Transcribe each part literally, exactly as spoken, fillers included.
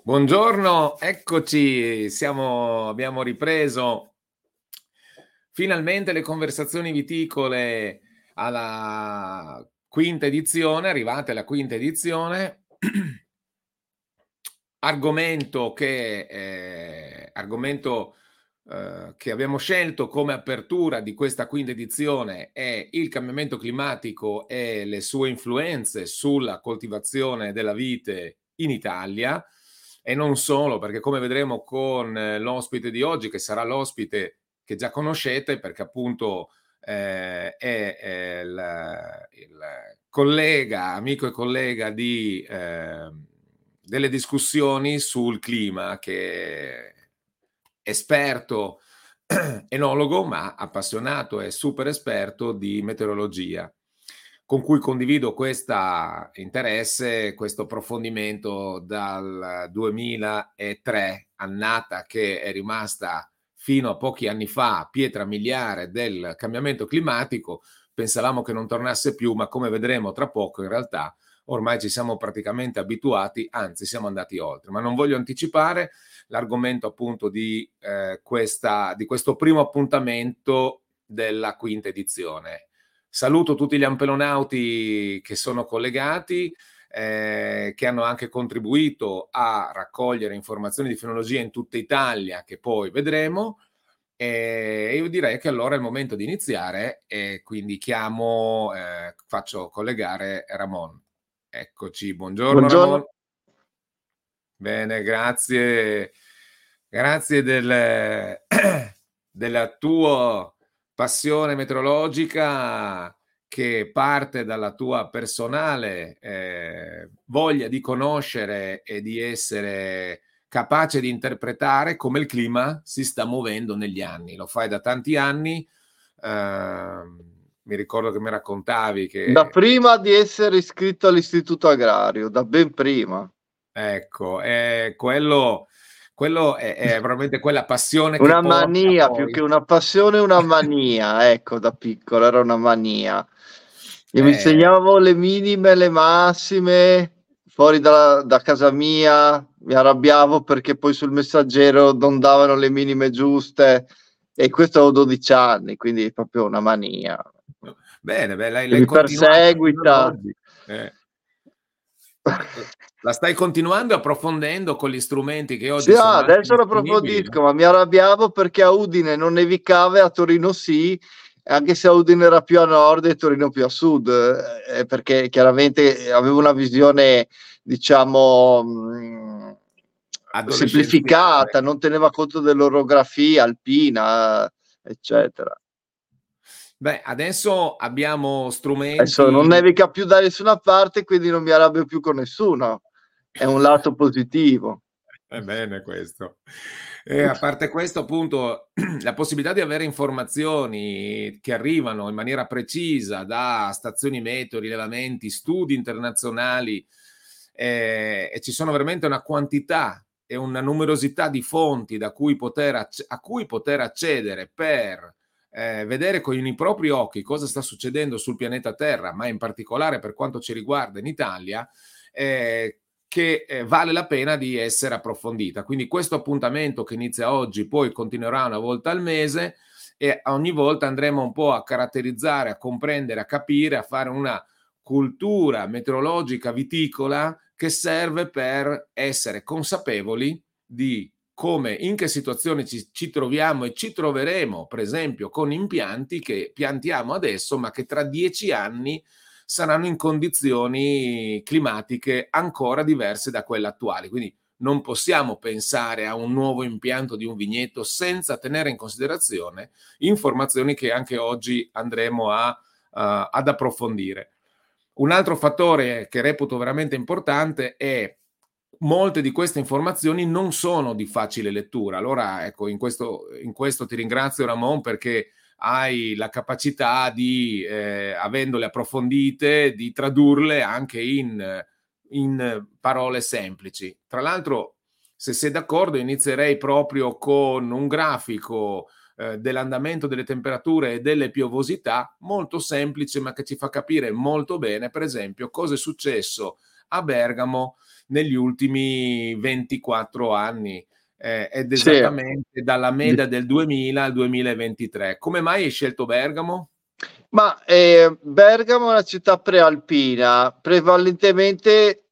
Buongiorno, eccoci, siamo, abbiamo ripreso finalmente le conversazioni viticole alla quinta edizione, arrivate alla quinta edizione, argomento che, eh, argomento, eh, che abbiamo scelto come apertura di questa quinta edizione è il cambiamento climatico e le sue influenze sulla coltivazione della vite in Italia. E non solo, perché come vedremo con l'ospite di oggi, che sarà l'ospite che già conoscete, perché appunto eh, è, è il, il collega, amico e collega di, eh, delle discussioni sul clima, che è esperto enologo, ma appassionato e super esperto di meteorologia, con cui condivido questo interesse, questo approfondimento dal duemilatré, annata che è rimasta fino a pochi anni fa pietra miliare del cambiamento climatico. Pensavamo che non tornasse più, ma come vedremo tra poco in realtà ormai ci siamo praticamente abituati, anzi siamo andati oltre. Ma non voglio anticipare l'argomento appunto di, eh, questa, di questo primo appuntamento della quinta edizione. Saluto tutti gli ampelonauti che sono collegati, eh, che hanno anche contribuito a raccogliere informazioni di fenologia in tutta Italia, che poi vedremo. E io direi che allora è il momento di iniziare e quindi chiamo, eh, faccio collegare Ramon. Eccoci, buongiorno Ramon. Buongiorno. Bene, grazie. Grazie del, della tua passione meteorologica, che parte dalla tua personale eh, voglia di conoscere e di essere capace di interpretare come il clima si sta muovendo negli anni. Lo fai da tanti anni. Eh, mi ricordo che mi raccontavi Da che... prima di essere iscritto all'Istituto Agrario, da ben prima. Ecco, è quello, quello è, è veramente quella passione che Una porta mania, più poi... che una passione, una mania. Ecco, da piccolo era una mania. Io mi Eh, insegnavo le minime, le massime, fuori da, da casa mia, mi arrabbiavo perché poi sul Messaggero non davano le minime giuste, e questo avevo dodici anni, quindi è proprio una mania bene, beh, l'hai, che l'hai mi continuata fino ad perseguita. oggi. Eh. Ma la stai continuando e approfondendo con gli strumenti che Sì, oggi ah, sono anche adesso lo disponibili, approfondisco, no? ma mi arrabbiavo perché a Udine non nevicava e a Torino sì, anche se a Udine era più a nord e Torino più a sud, eh, perché chiaramente avevo una visione, diciamo, mh, Adolescenziale. semplificata, non teneva conto dell'orografia alpina, eccetera. Beh, adesso abbiamo Adesso non strumenti... nevica più da nessuna parte, quindi non mi arrabbio più con nessuno. È un lato positivo. È bene questo. E a parte questo, appunto, la possibilità di avere informazioni che arrivano in maniera precisa da stazioni meteo, rilevamenti, studi internazionali, eh, e ci sono veramente una quantità e una numerosità di fonti da cui poter acc- a cui poter accedere per eh, vedere con i propri occhi cosa sta succedendo sul pianeta Terra, ma in particolare per quanto ci riguarda in Italia, eh, che eh, vale la pena di essere approfondita. Quindi questo appuntamento che inizia oggi poi continuerà una volta al mese, e ogni volta andremo un po' a caratterizzare, a comprendere, a capire, a fare una cultura meteorologica viticola che serve per essere consapevoli di come, in che situazioni ci, ci troviamo e ci troveremo, per esempio, con impianti che piantiamo adesso, ma che tra dieci anni saranno in condizioni climatiche ancora diverse da quelle attuali. Quindi non possiamo pensare a un nuovo impianto di un vigneto senza tenere in considerazione informazioni che anche oggi andremo a, uh, ad approfondire. Un altro fattore che reputo veramente importante è molte di queste informazioni non sono di facile lettura. Allora, ecco, in questo, in questo ti ringrazio, Ramon, perché hai la capacità di, eh, avendole approfondite, di tradurle anche in, in parole semplici. Tra l'altro, se sei d'accordo, inizierei proprio con un grafico eh, dell'andamento delle temperature e delle piovosità molto semplice, ma che ci fa capire molto bene, per esempio, cosa è successo a Bergamo negli ultimi ventiquattro anni, eh, ed Sì. esattamente dalla media del duemila al duemilaventitré. Come mai hai scelto Bergamo? Ma eh, Bergamo è una città prealpina, prevalentemente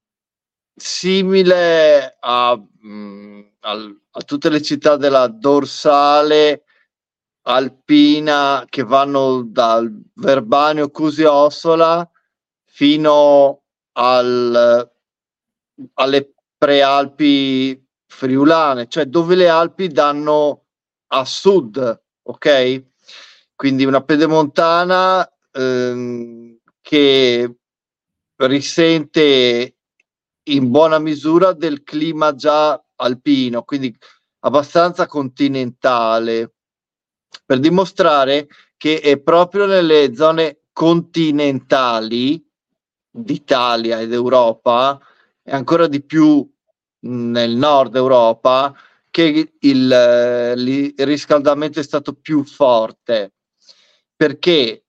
simile a, mh, al, a tutte le città della dorsale alpina che vanno dal Verbanio Cusio-Ossola fino al, alle prealpi friulane, cioè dove le Alpi danno a sud, ok? Quindi una pedemontana ehm, che risente in buona misura del clima già alpino, quindi abbastanza continentale, per dimostrare che è proprio nelle zone continentali d'Italia ed Europa, e ancora di più nel nord Europa, che il, eh, il riscaldamento è stato più forte. Perché?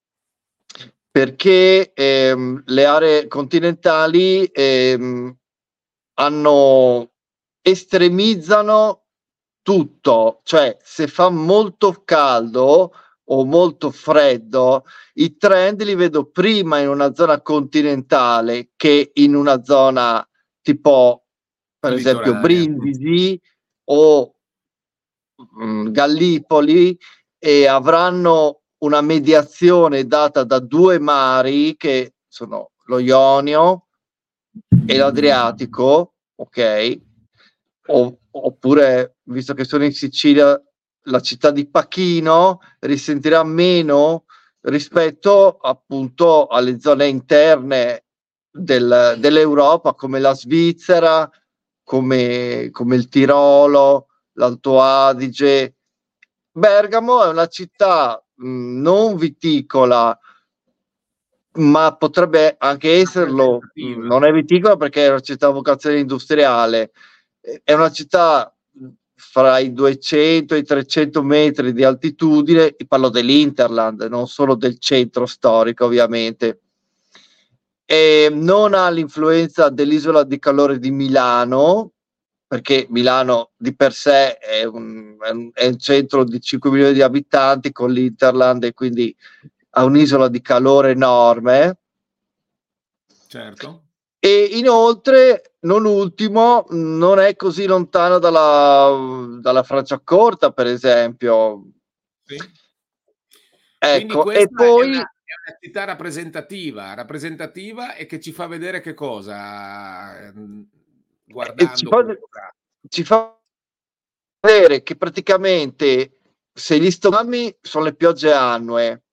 Perché ehm, le aree continentali ehm, hanno estremizzano tutto, cioè se fa molto caldo o molto freddo, i trend li vedo prima in una zona continentale che in una zona tipo, per esempio, Litoranea. Brindisi o mh, Gallipoli, e avranno una mediazione data da due mari che sono lo Ionio e l'Adriatico, ok? O, oppure, visto che sono in Sicilia, la città di Pachino risentirà meno rispetto appunto alle zone interne del, dell'Europa, come la Svizzera, come, come il Tirolo, l'Alto Adige. Bergamo è una città mh, non viticola, ma potrebbe anche esserlo. Mh, non è viticola perché è una città a vocazione industriale. È una città fra i duecento e i trecento metri di altitudine, parlo dell'Interland, non solo del centro storico ovviamente, e non ha l'influenza dell'isola di calore di Milano, perché Milano di per sé è un, è un, è un centro di cinque milioni di abitanti con l'Interland, e quindi ha un'isola di calore enorme. Certo. E inoltre, non ultimo, non è così lontano dalla, dalla Franciacorta, per esempio. Sì. Quindi Ecco, e questa è una, poi è una città rappresentativa, rappresentativa e che ci fa vedere che cosa, ehm, eh, ci guardando fa, questo grafo. ci fa vedere che praticamente se gli stogami sono le piogge annue,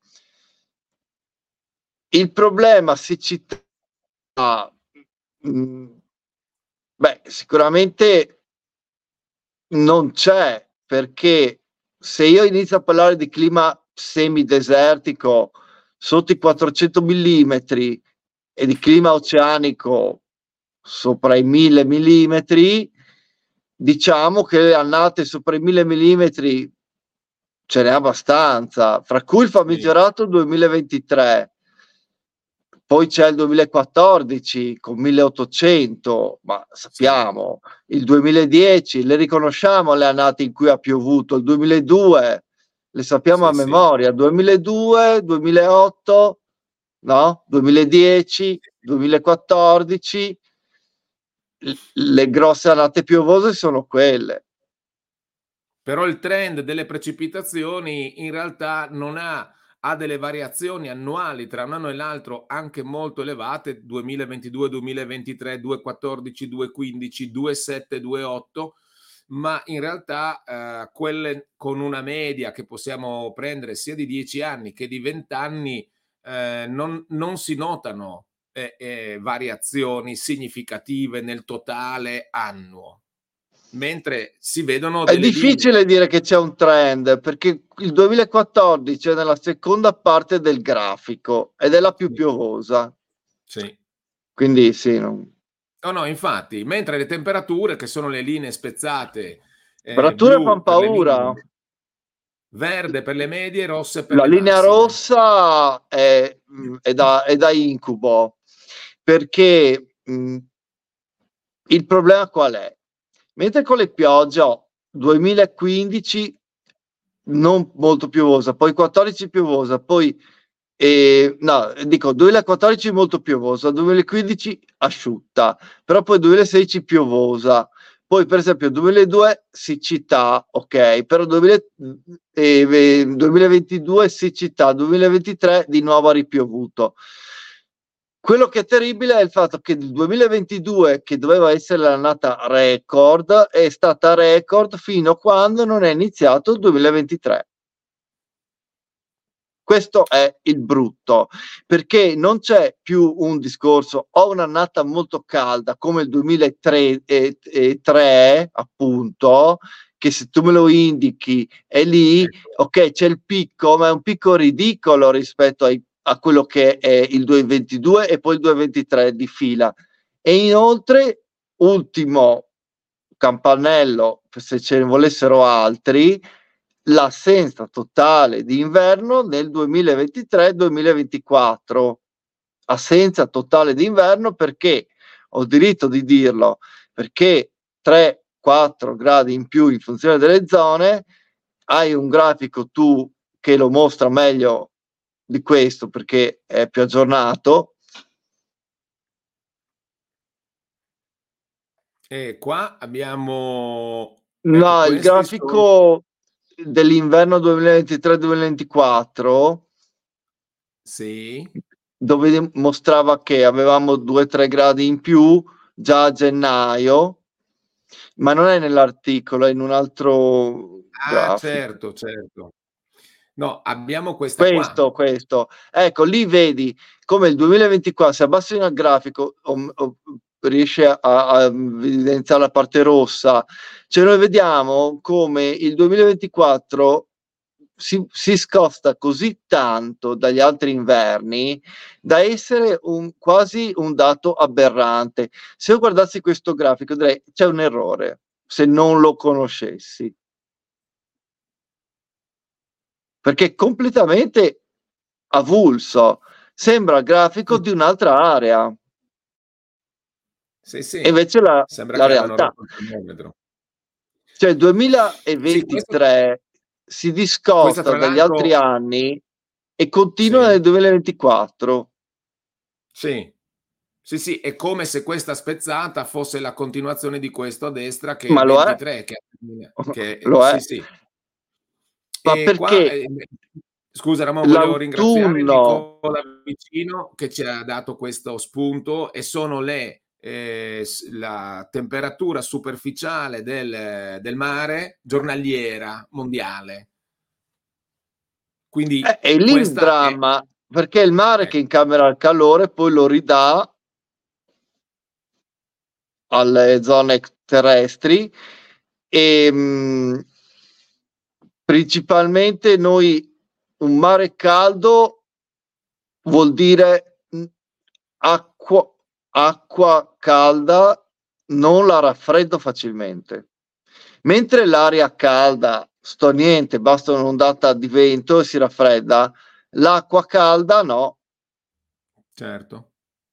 il problema siccità, mh, beh, sicuramente non c'è, perché se io inizio a parlare di clima semidesertico sotto i quattrocento millimetri e di clima oceanico sopra i mille millimetri, diciamo che le annate sopra i mille millimetri ce n'è abbastanza, fra cui il Sì, famigerato duemilaventitré. Poi c'è il duemilaquattordici con milleottocento, ma sì, sappiamo, il duemiladieci, le riconosciamo le annate in cui ha piovuto, il duemiladue, le sappiamo a sì, sì. memoria, duemiladue, duemilaotto, no? duemiladieci, duemilaquattordici, le grosse annate piovose sono quelle. Però il trend delle precipitazioni in realtà non ha, ha delle variazioni annuali tra un anno e l'altro anche molto elevate, duemilaventidue, duemilaventitré, duemilaquattordici, duemilaquindici, duemilasette, duemilaotto, ma in realtà eh, quelle con una media che possiamo prendere sia di dieci anni che di venti anni eh, non, non si notano eh, eh, variazioni significative nel totale annuo, mentre si vedono È delle linee. difficile dire che c'è un trend, perché il duemilaquattordici è nella seconda parte del grafico ed è la più Sì, piovosa. sì. Quindi sì, non... No, no, infatti, mentre le temperature, che sono le linee spezzate, eh, temperature blu fanno per le paura. minime, verde per le medie, rosse per La le linea massime. rossa è, mh, è da, è da incubo, perché mh, il problema qual è? Mentre con le piogge ho duemilaquindici non molto piovosa, poi quattordici piovosa, poi eh, no, dico duemilaquattordici molto piovosa, duemilaquindici asciutta, però poi duemilasedici piovosa, poi per esempio duemiladue siccità, ok, però duemila, eh, duemilaventidue siccità, duemilaventitré di nuovo ha ripiovuto. Quello che è terribile è il fatto che il duemilaventidue, che doveva essere l'annata record, è stata record fino a quando non è iniziato il duemilaventitré. Questo è il brutto, perché non c'è più un discorso, ho un'annata molto calda come il duemilatré, appunto, che se tu me lo indichi è lì, ok, c'è il picco, ma è un picco ridicolo rispetto ai, a quello che è il duemilaventidue e poi il duemilaventitré di fila. E inoltre, ultimo campanello, se ce ne volessero altri, l'assenza totale di inverno nel duemilaventitré duemilaventiquattro. Assenza totale di inverno perché, ho diritto di dirlo, perché tre quattro gradi in più in funzione delle zone, hai un grafico tu che lo mostra meglio di questo perché è più aggiornato. E qua abbiamo... No, ecco, il grafico sono... dell'inverno duemilaventitré duemilaventiquattro, sì, dove mostrava che avevamo due tre gradi in più già a gennaio, ma non è nell'articolo, è in un altro ah, grafico. certo, certo. No, abbiamo questa questo, qua. Questo, ecco, lì vedi come il duemilaventiquattro, se abbassi il grafico, o, o, riesce a, a evidenziare la parte rossa, cioè noi vediamo come il duemilaventiquattro si, si scosta così tanto dagli altri inverni da essere un, quasi un dato aberrante. Se io guardassi questo grafico direi c'è un errore se non lo conoscessi, perché è completamente avulso, sembra il grafico di un'altra area. Sì, sì. E invece la, Sembra la che abbiano realtà, rotto il termometro. cioè il duemilaventitré sì, si discosta dagli altri anni e continua sì. nel duemilaventiquattro. Sì. Sì, sì, è come se questa spezzata fosse la continuazione di questo a destra che è Ma il lo ventitré, è. che, che lo sì, è. sì. Ma E perché qua, eh, scusa Ramon, volevo ringraziare Nicola Vicino che ci ha dato questo spunto, e sono le eh, la temperatura superficiale del, del mare giornaliera mondiale. Quindi eh, è lì il dramma, è... perché è il mare eh. che incamera il calore, poi lo ridà alle zone terrestri e mh, principalmente noi un mare caldo vuol dire acqua, acqua calda, non la raffreddo facilmente, mentre l'aria calda sto niente, basta un'ondata di vento e si raffredda, l'acqua calda no. Certo.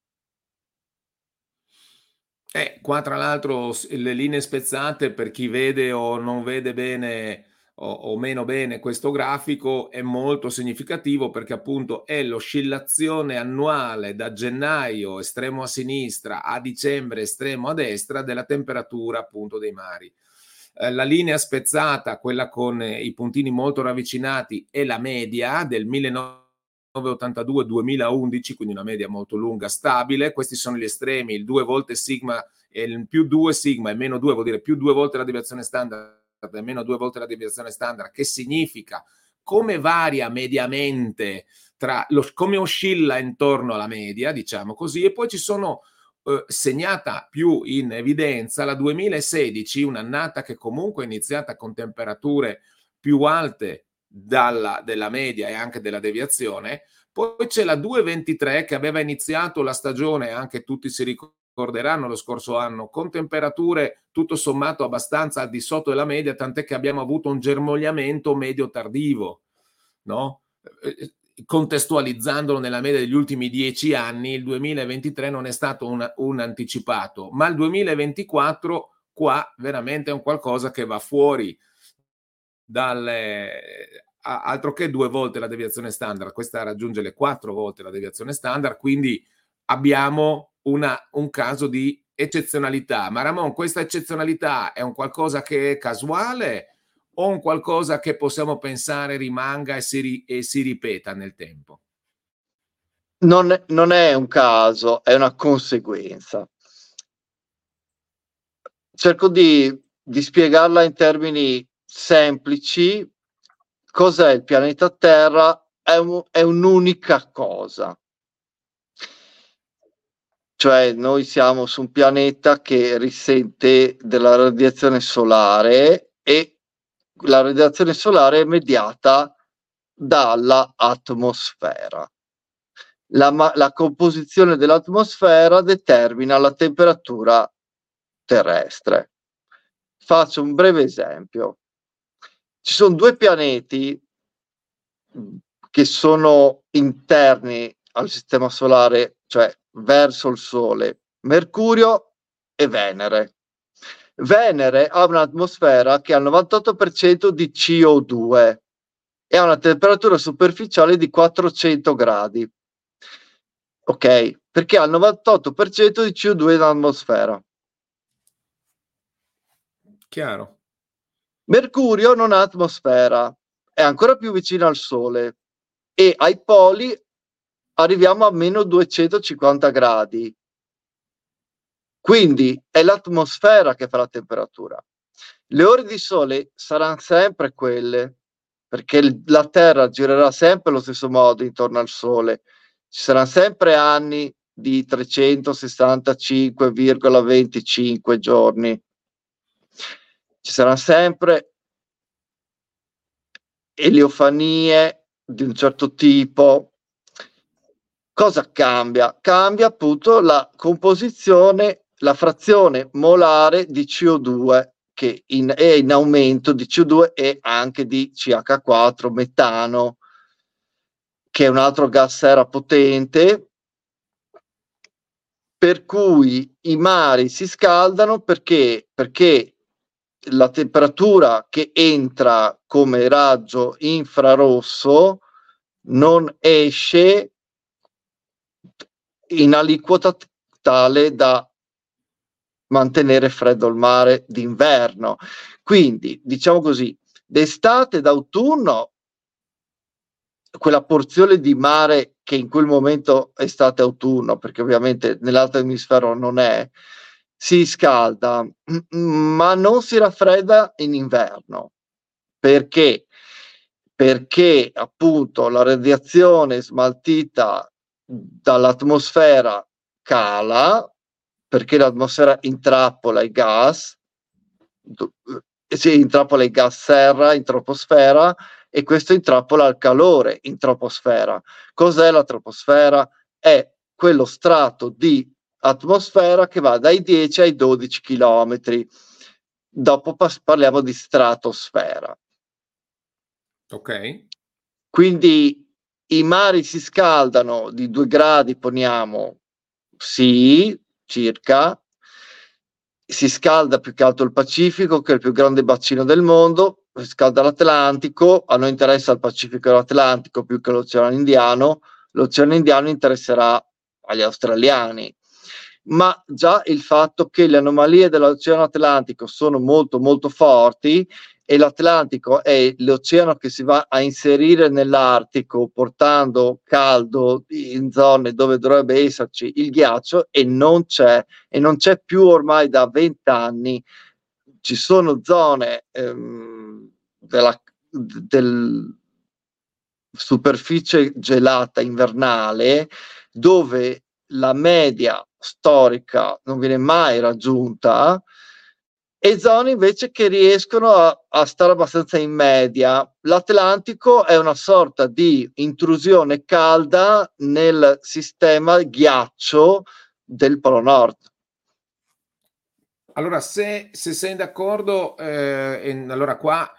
Eh, qua tra l'altro le linee spezzate, per chi vede o non vede bene o, o meno bene questo grafico, è molto significativo perché appunto è l'oscillazione annuale da gennaio estremo a sinistra a dicembre estremo a destra della temperatura appunto dei mari. Eh, la linea spezzata, quella con eh, i puntini molto ravvicinati, è la media del millenovecentottantadue duemilaundici, quindi una media molto lunga, stabile. Questi sono gli estremi, il due volte sigma e il più due sigma e meno due vuol dire più due volte la deviazione standard e meno due volte la deviazione standard, che significa come varia mediamente tra lo, come oscilla intorno alla media, diciamo così. E poi ci sono eh, segnata più in evidenza la duemilasedici, un'annata che comunque è iniziata con temperature più alte dalla, della media e anche della deviazione. Poi c'è la duemilaventitré che aveva iniziato la stagione, anche tutti si ricorderanno lo scorso anno, con temperature tutto sommato abbastanza al di sotto della media, tant'è che abbiamo avuto un germogliamento medio tardivo, no? contestualizzandolo nella media degli ultimi dieci anni, il duemilaventitré non è stato un, un anticipato, ma il duemilaventiquattro qua veramente è un qualcosa che va fuori dalle, altro che due volte la deviazione standard, questa raggiunge le quattro volte la deviazione standard, quindi abbiamo una, un caso di eccezionalità. Ma Ramon, questa eccezionalità è un qualcosa che è casuale o un qualcosa che possiamo pensare rimanga e si, ri, e si ripeta nel tempo? Non è, non è un caso, è una conseguenza. Cerco di, di spiegarla in termini semplici. Cos'è il pianeta Terra? È, un, è un'unica cosa. Cioè noi siamo su un pianeta che risente della radiazione solare e la radiazione solare è mediata dalla atmosfera. La, la composizione dell'atmosfera determina la temperatura terrestre. Faccio un breve esempio. Ci sono due pianeti che sono interni al sistema solare, cioè verso il Sole, Mercurio e Venere. Venere ha un'atmosfera che ha il novantotto per cento di C O due e ha una temperatura superficiale di quattrocento gradi. Ok? Perché ha il novantotto per cento di C O due nell'atmosfera. Chiaro. Mercurio non ha atmosfera, è ancora più vicino al Sole e ai poli arriviamo a meno duecentocinquanta gradi. Quindi è l'atmosfera che fa la temperatura. Le ore di sole saranno sempre quelle, perché la Terra girerà sempre allo stesso modo intorno al Sole. Ci saranno sempre anni di trecentosessantacinque virgola venticinque giorni. Ci saranno sempre eliofanie di un certo tipo. Cosa cambia? Cambia appunto la composizione, la frazione molare di C O due che in, è in aumento di C O due e anche di C H quattro, metano, che è un altro gas serra potente, per cui i mari si scaldano perché, perché la temperatura che entra come raggio infrarosso non esce in aliquota tale da mantenere freddo il mare d'inverno. Quindi, diciamo così, d'estate, d'autunno, quella porzione di mare che in quel momento è estate autunno, perché ovviamente nell'altro emisfero non è, si scalda, ma non si raffredda in inverno. Perché? Perché appunto la radiazione smaltita dall'atmosfera cala, perché l'atmosfera intrappola i gas, si intrappola i gas serra in troposfera e questo intrappola il calore in troposfera. Cos'è la troposfera? È quello strato di atmosfera che va dai dieci ai dodici chilometri. Dopo parliamo di stratosfera. Ok. Quindi i mari si scaldano di due gradi, poniamo, sì, circa. Si scalda più che altro il Pacifico, che è il più grande bacino del mondo, si scalda l'Atlantico, a noi interessa il Pacifico e l'Atlantico più che l'Oceano Indiano, l'Oceano Indiano interesserà agli australiani, ma già il fatto che le anomalie dell'Oceano Atlantico sono molto molto forti e l'Atlantico è l'oceano che si va a inserire nell'Artico portando caldo in zone dove dovrebbe esserci il ghiaccio e non c'è, e non c'è più ormai da vent'anni. Ci sono zone ehm, della del superficie gelata invernale dove la media storica non viene mai raggiunta e zone invece che riescono a, a stare abbastanza in media. L'Atlantico è una sorta di intrusione calda nel sistema ghiaccio del Polo Nord. Allora, se, se sei d'accordo, eh, allora qua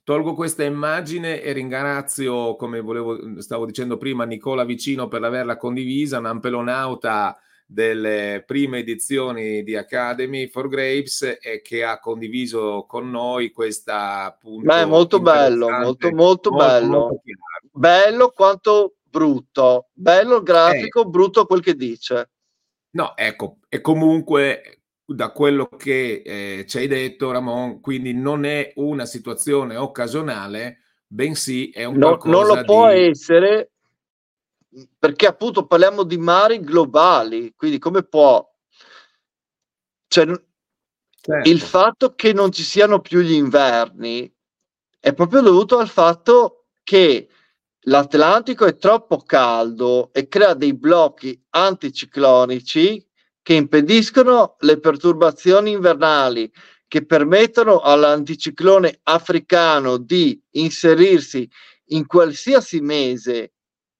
tolgo questa immagine e ringrazio, come volevo stavo dicendo prima, Nicola Vicino per averla condivisa, un ampelonauta delle prime edizioni di Academy for Grapes e che ha condiviso con noi questa Ma è appunto molto bello, molto interessante, molto molto bello. molto chiaro. Bello quanto brutto. Bello il Eh. grafico, brutto quel che dice. No, ecco, e comunque da quello che eh, ci hai detto, Ramon, quindi non è una situazione occasionale, bensì è un No, non lo qualcosa può di... essere, perché appunto parliamo di mari globali, quindi come può... Cioè, Certo. il fatto che non ci siano più gli inverni è proprio dovuto al fatto che l'Atlantico è troppo caldo e crea dei blocchi anticiclonici che impediscono le perturbazioni invernali, che permettono all'anticiclone africano di inserirsi in qualsiasi mese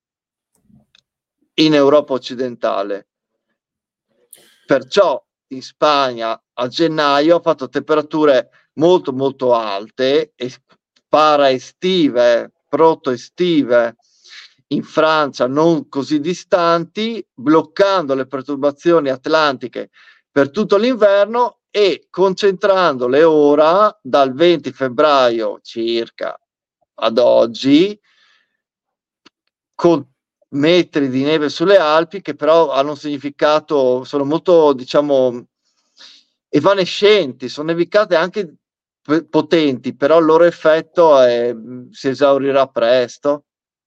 in Europa occidentale. Perciò in Spagna a gennaio ha fatto temperature molto molto alte e para-estive, proto-estive in Francia non così distanti, bloccando le perturbazioni atlantiche per tutto l'inverno e concentrandole ora dal venti febbraio circa ad oggi con metri di neve sulle Alpi che però hanno un significato, sono molto diciamo evanescenti, sono nevicate anche potenti, però il loro effetto è, si esaurirà presto.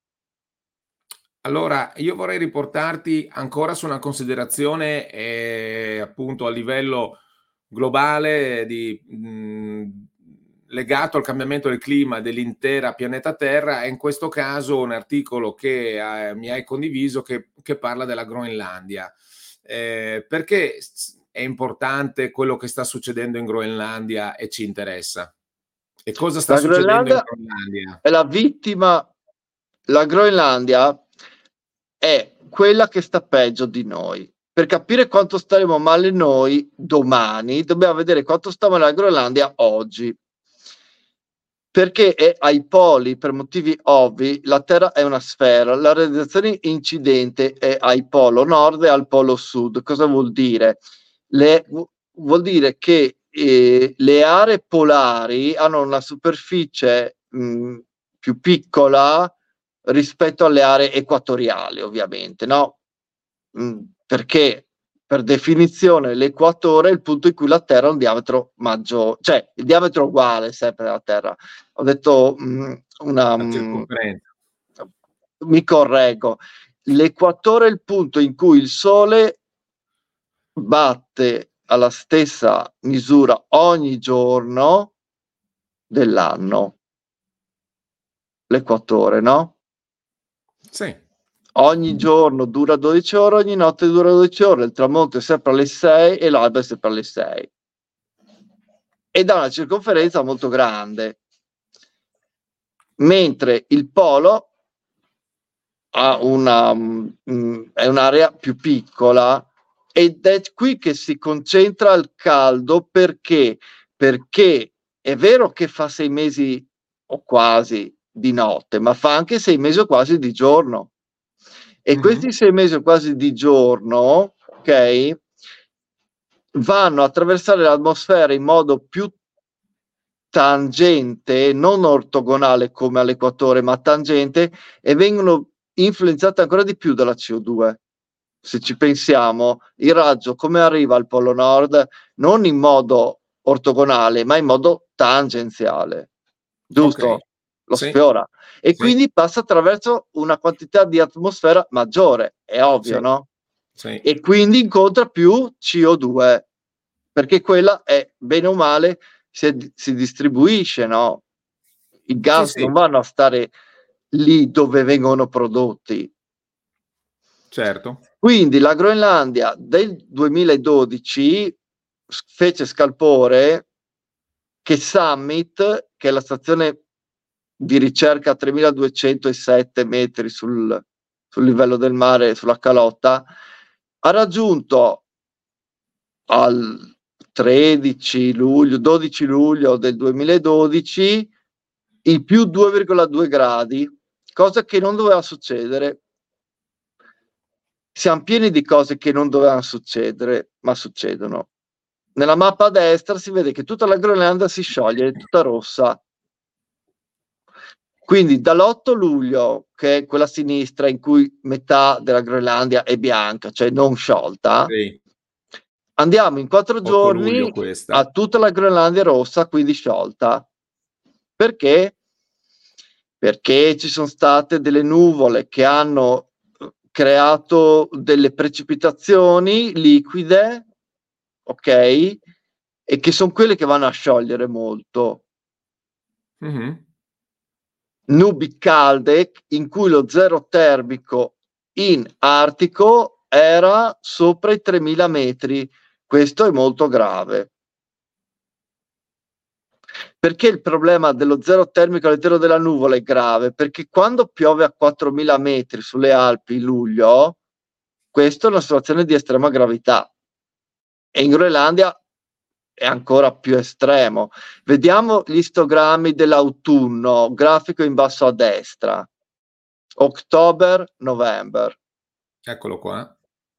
Allora, io vorrei riportarti ancora su una considerazione eh, appunto a livello globale di, mh, legato al cambiamento del clima dell'intera pianeta Terra e in questo caso un articolo che eh, mi hai condiviso che, che parla della Groenlandia. Eh, perché è importante quello che sta succedendo in Groenlandia e ci interessa? E cosa sta La succedendo in Groenlandia Groenlandia? è la vittima, la Groenlandia è quella che sta peggio di noi. Per capire quanto staremo male noi domani, dobbiamo vedere quanto sta male la Groenlandia oggi. Perché è ai poli, per motivi ovvi, la Terra è una sfera, la radiazione incidente è ai polo nord e al polo sud. Cosa vuol dire? Le, vuol dire che eh, le aree polari hanno una superficie mh, più piccola rispetto alle aree equatoriali, ovviamente, no? Mh, perché per definizione l'equatore è il punto in cui la Terra ha un diametro maggiore, cioè il diametro uguale sempre della Terra. Ho detto mh, una... La Mh, circonferenza. mi correggo. L'equatore è il punto in cui il Sole batte alla stessa misura ogni giorno dell'anno. L'equatore, no? Sì. Ogni giorno dura dodici ore, ogni notte dura dodici ore, il tramonto è sempre alle sei e l'alba è sempre alle sei. Ed ha una circonferenza molto grande. Mentre il polo ha una, mh, è un'area più piccola ed è qui che si concentra il caldo perché? Perché è vero che fa sei mesi o quasi di notte, ma fa anche sei mesi o quasi di giorno. E Mm-hmm. questi sei mesi o quasi di giorno, ok, vanno a attraversare l'atmosfera in modo più tangente, non ortogonale come all'equatore, ma tangente, e vengono influenzate ancora di più dalla C O due. Se ci pensiamo, il raggio come arriva al polo nord non in modo ortogonale, ma in modo tangenziale, giusto? Okay. Lo Sì, sfiora e sì, quindi passa attraverso una quantità di atmosfera maggiore, è ovvio, sì, no? sì. E quindi incontra più C O due, perché quella è bene o male si, si distribuisce, no? I Sì, gas non sì, vanno a stare lì dove vengono prodotti. certo. Quindi la Groenlandia del duemiladodici fece scalpore che Summit, che è la stazione di ricerca a tremiladuecentosette metri sul, sul livello del mare, sulla calotta, ha raggiunto al tredici luglio, dodici luglio del duemiladodici i più due virgola due gradi, cosa che non doveva succedere. Siamo pieni di cose che non dovevano succedere, ma succedono. Nella mappa a destra si vede che tutta la Groenlandia si scioglie, è tutta rossa. Quindi dall'otto luglio, che è quella a sinistra in cui metà della Groenlandia è bianca, cioè non sciolta, Sì. Andiamo in quattro giorni a tutta la Groenlandia rossa, quindi sciolta. Perché? Perché ci sono state delle nuvole che hanno creato delle precipitazioni liquide, ok? E che sono quelle che vanno a sciogliere molto. Mm-hmm. Nubi calde in cui lo zero termico in Artico era sopra i tremila metri. Questo è molto grave. Perché il problema dello zero termico all'interno della nuvola è grave? Perché quando piove a quattromila metri sulle Alpi in luglio, questa è una situazione di estrema gravità. E in Groenlandia è ancora più estremo. Vediamo gli istogrammi dell'autunno, grafico in basso a destra. October-November. Eccolo qua.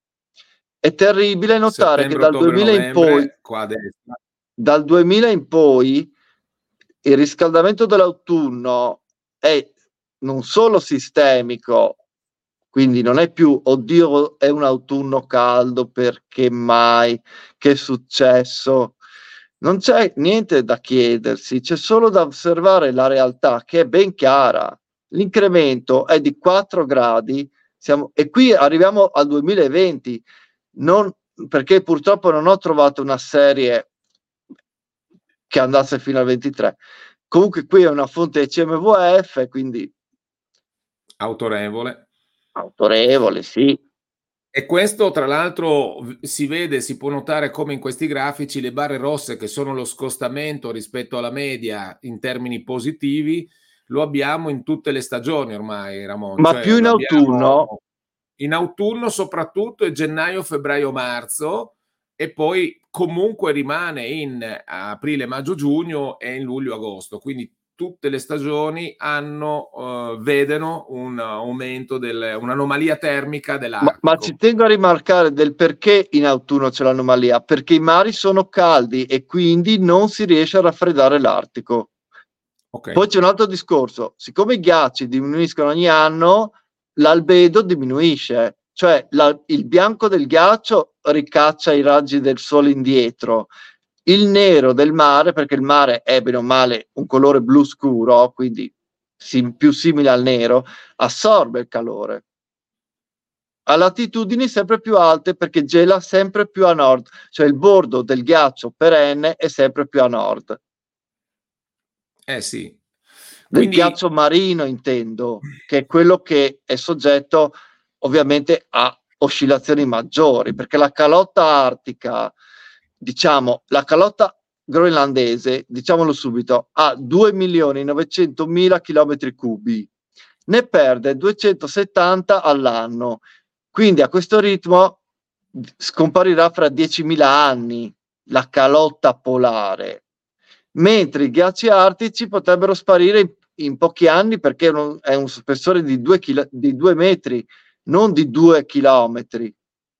È terribile notare che dal duemila in poi, qua a destra. dal duemila in poi, il riscaldamento dell'autunno è non solo sistemico, quindi non è più oddio è un autunno caldo perché mai, che è successo, non c'è niente da chiedersi, c'è solo da osservare la realtà che è ben chiara. L'incremento è di quattro gradi, siamo, e qui arriviamo al duemilaventi, non, perché purtroppo non ho trovato una serie che andasse fino al ventitré. Comunque qui è una fonte C M V F, quindi autorevole. Autorevole, sì. E questo tra l'altro si vede, si può notare come in questi grafici le barre rosse, che sono lo scostamento rispetto alla media in termini positivi, lo abbiamo in tutte le stagioni ormai, Ramon. Ma cioè, più in autunno? In autunno soprattutto, è gennaio, febbraio, marzo, e poi comunque rimane in aprile, maggio, giugno e in luglio, agosto. Quindi tutte le stagioni hanno, uh, vedono un aumento, del, un'anomalia termica dell'Artico. Ma, ma ci tengo a rimarcare del perché in autunno c'è l'anomalia, perché i mari sono caldi e quindi non si riesce a raffreddare l'Artico. Okay. Poi c'è un altro discorso, siccome i ghiacci diminuiscono ogni anno, l'albedo diminuisce, cioè la, il bianco del ghiaccio ricaccia i raggi del sole indietro, il nero del mare, perché il mare è bene o male un colore blu scuro, quindi sim, più simile al nero, assorbe il calore a latitudini sempre più alte perché gela sempre più a nord, cioè il bordo del ghiaccio perenne è sempre più a nord. Eh sì. Del Quindi... ghiaccio marino intendo, che è quello che è soggetto ovviamente a oscillazioni maggiori, perché la calotta artica, diciamo, la calotta groenlandese, diciamolo subito, ha due milioni novecentomila chilometri cubi, ne perde duecentosettanta all'anno, quindi a questo ritmo scomparirà fra diecimila anni la calotta polare, mentre i ghiacci artici potrebbero sparire in, in pochi anni perché è un, è un spessore di due, chilo, di due metri, non di due chilometri.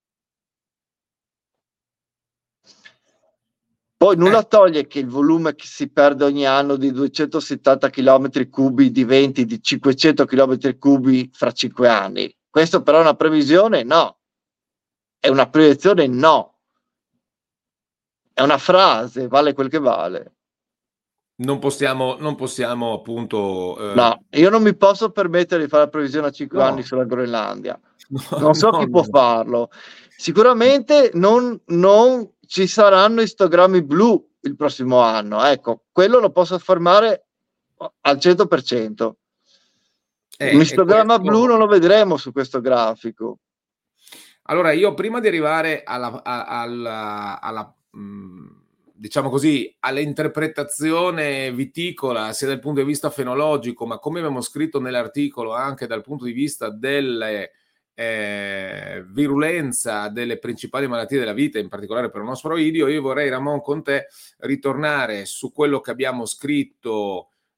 Poi nulla eh. toglie che il volume che si perde ogni anno di duecentosettanta chilometri cubi diventi di cinquecento chilometri cubi fra cinque anni. Questo però è una previsione? No. È una proiezione? No. È una frase, vale quel che vale. Non possiamo, non possiamo appunto... Eh... No, io non mi posso permettere di fare la previsione a cinque no. anni sulla Groenlandia. No, non so no, chi no. può farlo. Sicuramente non, non ci saranno istogrammi blu il prossimo anno. Ecco, quello lo posso affermare al cento per cento. Eh, Un istogramma questo... blu non lo vedremo su questo grafico. Allora, io prima di arrivare alla, alla, alla mh, diciamo così, all'interpretazione viticola, sia dal punto di vista fenologico, ma come abbiamo scritto nell'articolo, anche dal punto di vista delle eh, virulenza delle principali malattie della vita, in particolare per il nostro idio, io vorrei, Ramon, con te ritornare su quello che abbiamo scritto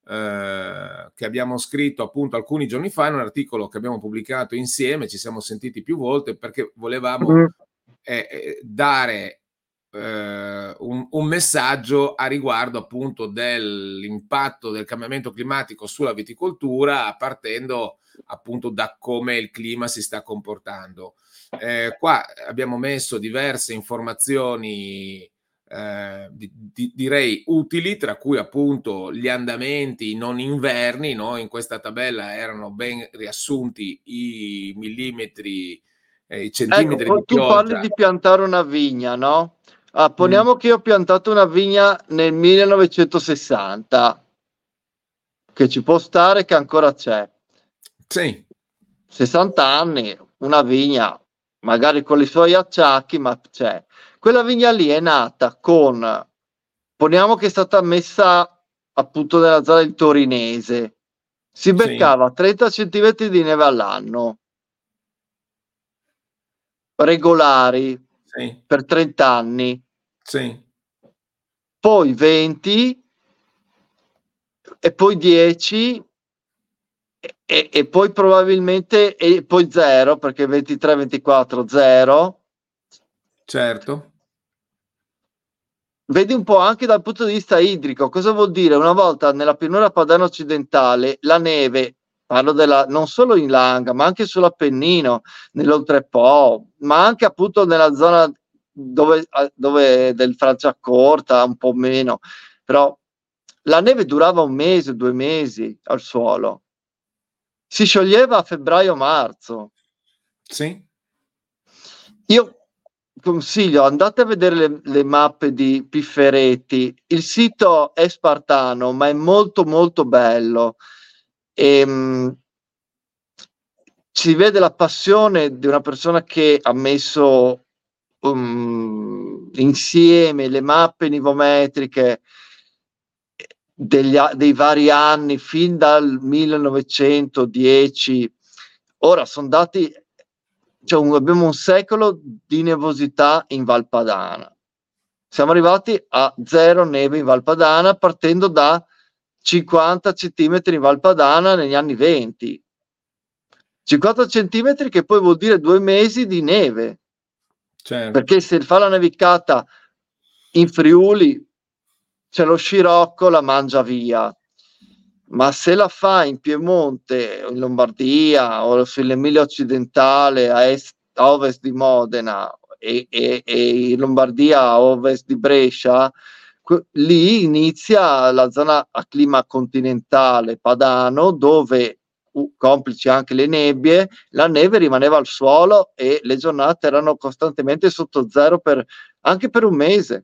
eh, che abbiamo scritto appunto alcuni giorni fa in un articolo che abbiamo pubblicato insieme, ci siamo sentiti più volte perché volevamo Mm. eh, eh, dare eh, un, un messaggio a riguardo appunto dell'impatto del cambiamento climatico sulla viticoltura, partendo appunto da come il clima si sta comportando. Eh, qua abbiamo messo diverse informazioni eh, di, di, direi utili, tra cui appunto gli andamenti non inverni, no? In questa tabella erano ben riassunti i millimetri, eh, i centimetri Ecco, di tu parli pioggia. di piantare una vigna, no? Ah, Mm. poniamo che io ho piantato una vigna nel millenovecentosessanta, che ci può stare, che ancora c'è. Sì, sessanta anni, una vigna, magari con i suoi acciacchi, ma c'è. Quella vigna lì è nata con, poniamo che è stata messa appunto nella zona del Torinese, si sì, beccava trenta centimetri di neve all'anno, regolari, sì, per trenta anni, sì, poi venti e poi dieci e, e poi probabilmente e poi zero, perché ventitré ventiquattro zero. certo. Vedi un po' anche dal punto di vista idrico, cosa vuol dire? Una volta nella pianura padana occidentale la neve, parlo della, non solo in Langa, ma anche sull'Appennino, nell'Oltrepo, ma anche appunto nella zona dove, dove del Franciacorta, un po' meno, però la neve durava un mese, due mesi al suolo. Si scioglieva a febbraio-marzo. Sì. Io consiglio, andate a vedere le, le mappe di Pifferetti. Il sito è spartano, ma è molto molto bello. E, mh, si vede la passione di una persona che ha messo um, insieme le mappe nivometriche degli, dei vari anni fin dal millenovecentodieci. Ora sono dati, cioè un, abbiamo un secolo di nevosità in Val Padana. Siamo arrivati a zero neve in Val Padana partendo da cinquanta centimetri in Val Padana negli anni venti. cinquanta centimetri che poi vuol dire due mesi di neve. Certo. Perché se fa la nevicata in Friuli c'è lo scirocco, la mangia via. Ma se la fa in Piemonte, in Lombardia o sull'Emilia occidentale a, est, a ovest di Modena e, e, e in Lombardia a ovest di Brescia, lì inizia la zona a clima continentale padano, dove uh, complici anche le nebbie, la neve rimaneva al suolo e le giornate erano costantemente sotto zero per, anche per un mese.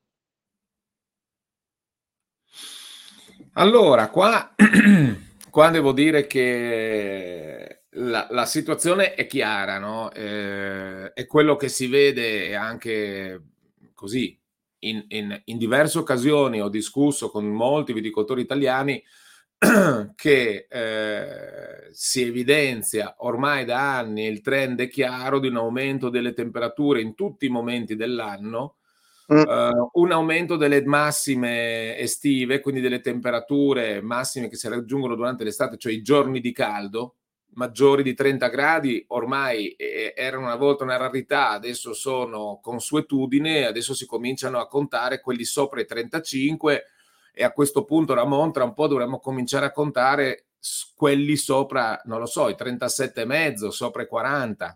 Allora, qua, qua devo dire che la, la situazione è chiara, no? Eh, è quello che si vede anche così. In, in, in diverse occasioni ho discusso con molti viticoltori italiani che eh, si evidenzia ormai da anni, il trend è chiaro di un aumento delle temperature in tutti i momenti dell'anno. Uh, un aumento delle massime estive, quindi delle temperature massime che si raggiungono durante l'estate, cioè i giorni di caldo, maggiori di trenta gradi, ormai eh, erano una volta una rarità, adesso sono consuetudine, adesso si cominciano a contare quelli sopra i trentacinque e a questo punto, Ramon, tra un po' dovremmo cominciare a contare quelli sopra, non lo so, i trentasette e mezzo, sopra i quaranta.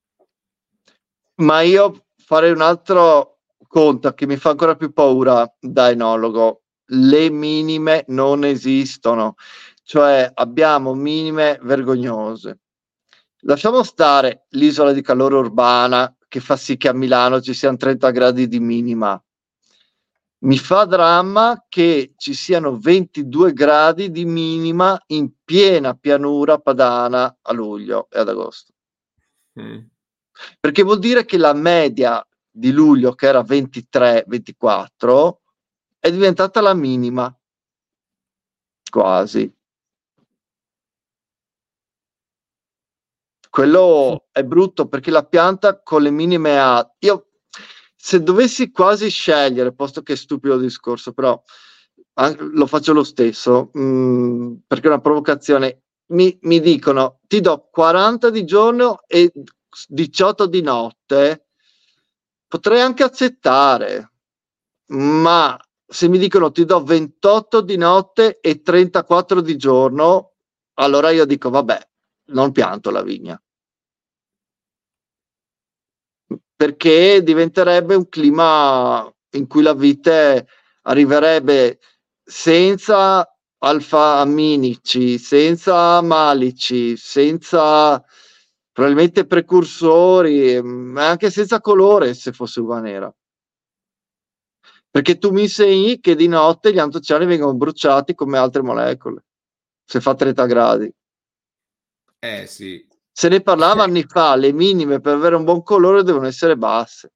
Ma io farei un altro conto che mi fa ancora più paura da enologo. Le minime non esistono, cioè abbiamo minime vergognose. Lasciamo stare l'isola di calore urbana che fa sì che a Milano ci siano trenta gradi di minima. Mi fa dramma che ci siano ventidue gradi di minima in piena pianura padana a luglio e ad agosto. Mm. Perché vuol dire che la media di luglio, che era ventitré ventiquattro, è diventata la minima. Quasi. Quello è brutto perché la pianta con le minime ha... Io, se dovessi quasi scegliere, posto che è stupido il discorso, però lo faccio lo stesso, mh, perché è una provocazione. Mi, mi dicono, ti do quaranta di giorno e diciotto di notte, potrei anche accettare, ma se mi dicono ti do ventotto di notte e trentaquattro di giorno, allora io dico vabbè, non pianto la vigna, perché diventerebbe un clima in cui la vite arriverebbe senza alfa-amminici, senza malici, senza probabilmente precursori, ma anche senza colore se fosse uva nera. Perché tu mi insegni che di notte gli antociani vengono bruciati come altre molecole, se fa trenta gradi. Eh sì. Se ne parlava anni fa, le minime per avere un buon colore devono essere basse.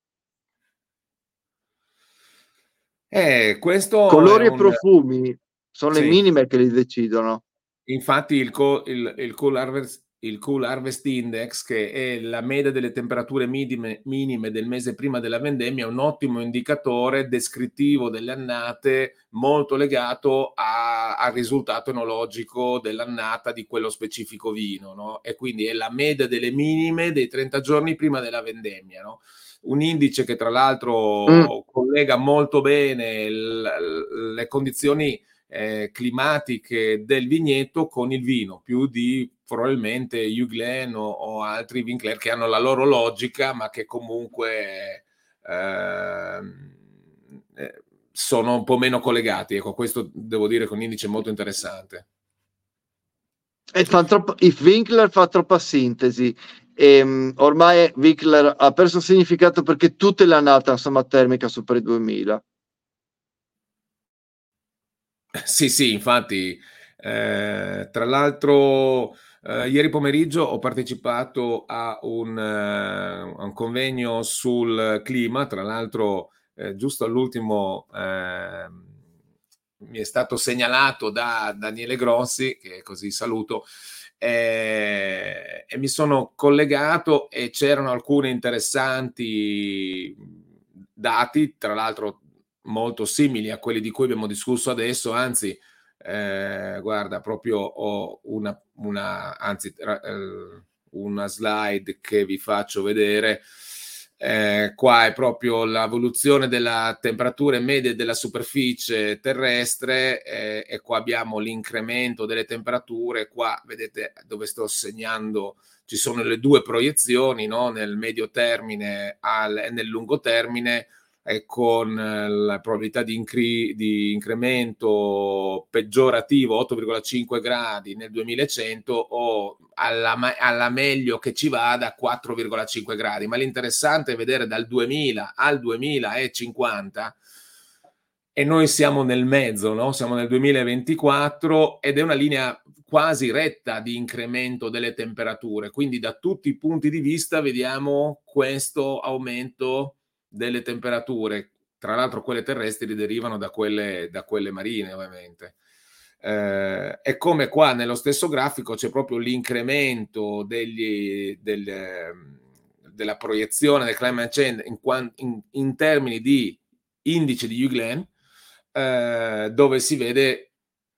Eh, questo Colori è e un... profumi sono le Sì. minime che li decidono. Infatti il, co- il, il, cool harvest, il Cool Harvest Index, che è la media delle temperature minime, minime del mese prima della vendemmia, è un ottimo indicatore descrittivo delle annate, molto legato a- al risultato enologico dell'annata di quello specifico vino, no? E quindi è la media delle minime dei trenta giorni prima della vendemmia, no? Un indice che tra l'altro mm. collega molto bene l- le condizioni Eh, climatiche del vigneto con il vino, più di probabilmente Hugh Glen o, o altri Winkler che hanno la loro logica, ma che comunque eh, eh, sono un po' meno collegati. Ecco, questo devo dire che è un indice molto interessante. E fa troppo, il Winkler fa troppa sintesi. E, um, ormai Winkler ha perso significato perché tutte le annate hanno somma termica sopra i duemila. Sì, sì, infatti, eh, tra l'altro, eh, ieri pomeriggio ho partecipato a un, uh, a un convegno sul clima, tra l'altro, eh, giusto all'ultimo eh, mi è stato segnalato da Daniele Grossi, che così saluto, eh, e mi sono collegato e c'erano alcuni interessanti dati, tra l'altro molto simili a quelli di cui abbiamo discusso adesso, anzi, eh, guarda, proprio ho una, una, anzi, eh, una slide che vi faccio vedere. Eh, qua è proprio l'evoluzione della temperatura media della superficie terrestre eh, e qua abbiamo l'incremento delle temperature. Qua vedete dove sto segnando, ci sono le due proiezioni, no? Nel medio termine al, e nel lungo termine, e con la probabilità di, incri- di incremento peggiorativo otto virgola cinque gradi nel duemilacento o alla, alla meglio che ci vada quattro virgola cinque gradi. Ma l'interessante è vedere dal duemila al duemilacinquanta e noi siamo nel mezzo, no? Siamo nel duemilaventiquattro ed è una linea quasi retta di incremento delle temperature, quindi da tutti i punti di vista vediamo questo aumento delle temperature. Tra l'altro quelle terrestri derivano da quelle, da quelle marine, ovviamente. Eh, e come qua nello stesso grafico c'è proprio l'incremento degli, del, della proiezione del climate change in, in, in termini di indice di Hugh Glen, eh, dove si vede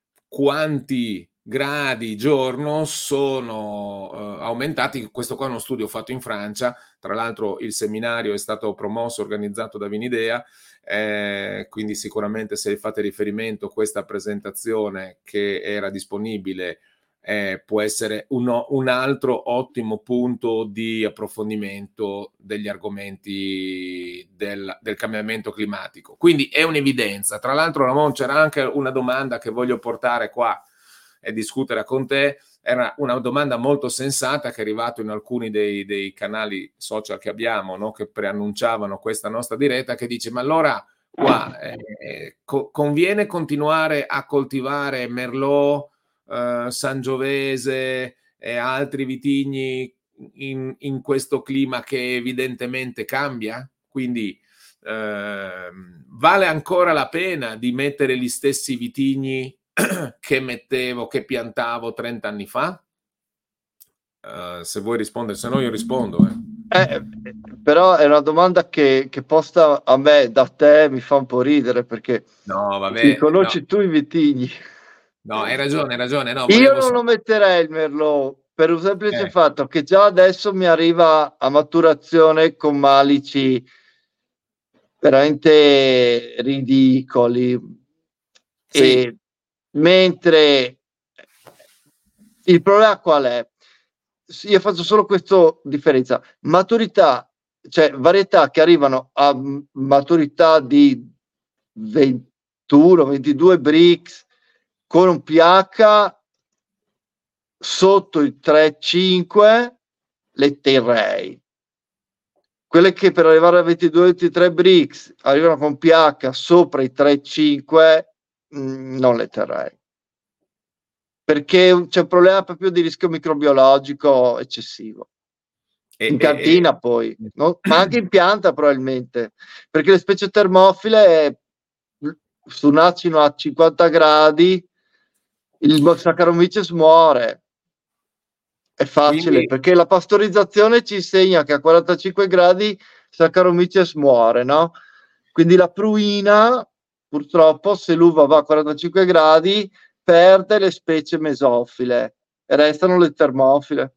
quanti gradi giorno sono uh, aumentati. Questo qua è uno studio fatto in Francia, tra l'altro il seminario è stato promosso, organizzato da Vinidea, eh, quindi sicuramente se fate riferimento a questa presentazione che era disponibile eh, può essere uno, un altro ottimo punto di approfondimento degli argomenti del, del cambiamento climatico. Quindi è un'evidenza. Tra l'altro, Ramon, c'era anche una domanda che voglio portare qua e discutere con te. Era una domanda molto sensata che è arrivata in alcuni dei, dei canali social che abbiamo, no? Che preannunciavano questa nostra diretta, che dice: ma allora qua eh, co- conviene continuare a coltivare Merlot, eh, Sangiovese e altri vitigni in, in questo clima che evidentemente cambia? Quindi eh, vale ancora la pena di mettere gli stessi vitigni che mettevo, che piantavo trenta anni fa? Uh, se vuoi rispondere, se no io rispondo. Eh. Eh, però è una domanda che, che posta a me da te mi fa un po' ridere, perché No, sì, vabbè, no, conosci tu i vitigni. no, hai ragione, hai ragione, no, Io volevo non lo solo... metterei il Merlot per un semplice Eh, fatto che già adesso mi arriva a maturazione con malici veramente ridicoli. sì, E mentre il problema qual è? Sì, io faccio solo questa differenza: maturità, cioè varietà che arrivano a m- maturità di ventuno ventidue brix con un pH sotto il tre virgola cinque, le terrei. Quelle che per arrivare a ventidue ventitré brix arrivano con pH sopra i tre virgola cinque, mh, non le terrei, perché c'è un problema proprio di rischio microbiologico eccessivo. e, In e- e- cantina poi, no? Ma anche in pianta probabilmente, perché le specie termofile su nacino a cinquanta gradi, il Saccharomyces muore. È facile, quindi perché la pastorizzazione ci insegna che a quarantacinque gradi Saccharomyces muore, no? Quindi la pruina, purtroppo, se l'uva va a quarantacinque gradi, perde le specie mesofile e restano le termofile.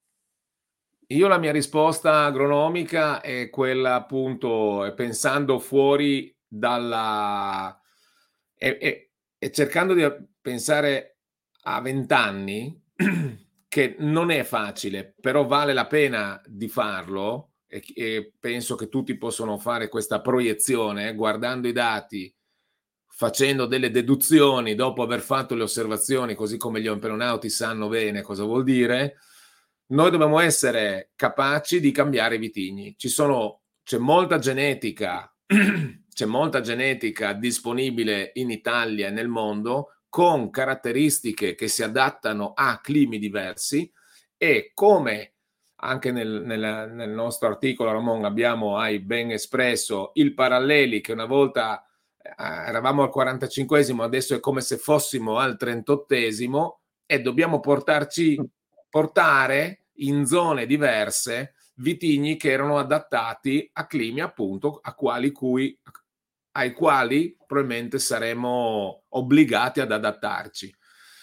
io la mia risposta agronomica è quella appunto, eh, pensando fuori dalla... e, e- e cercando di pensare a vent'anni, che non è facile, però vale la pena di farlo e, e penso che tutti possono fare questa proiezione guardando i dati, facendo delle deduzioni dopo aver fatto le osservazioni, così come gli emprenauti sanno bene cosa vuol dire. Noi dobbiamo essere capaci di cambiare i vitigni. Ci sono, c'è molta genetica, c'è molta genetica disponibile in Italia e nel mondo con caratteristiche che si adattano a climi diversi, e come anche nel, nel, nel nostro articolo, Ramon, abbiamo hai ben espresso il paralleli che una volta eh, eravamo al quarantacinquesimo, adesso è come se fossimo al trentottesimo, e dobbiamo portarci, portare in zone diverse vitigni che erano adattati a climi appunto a quali cui, ai quali probabilmente saremo obbligati ad adattarci.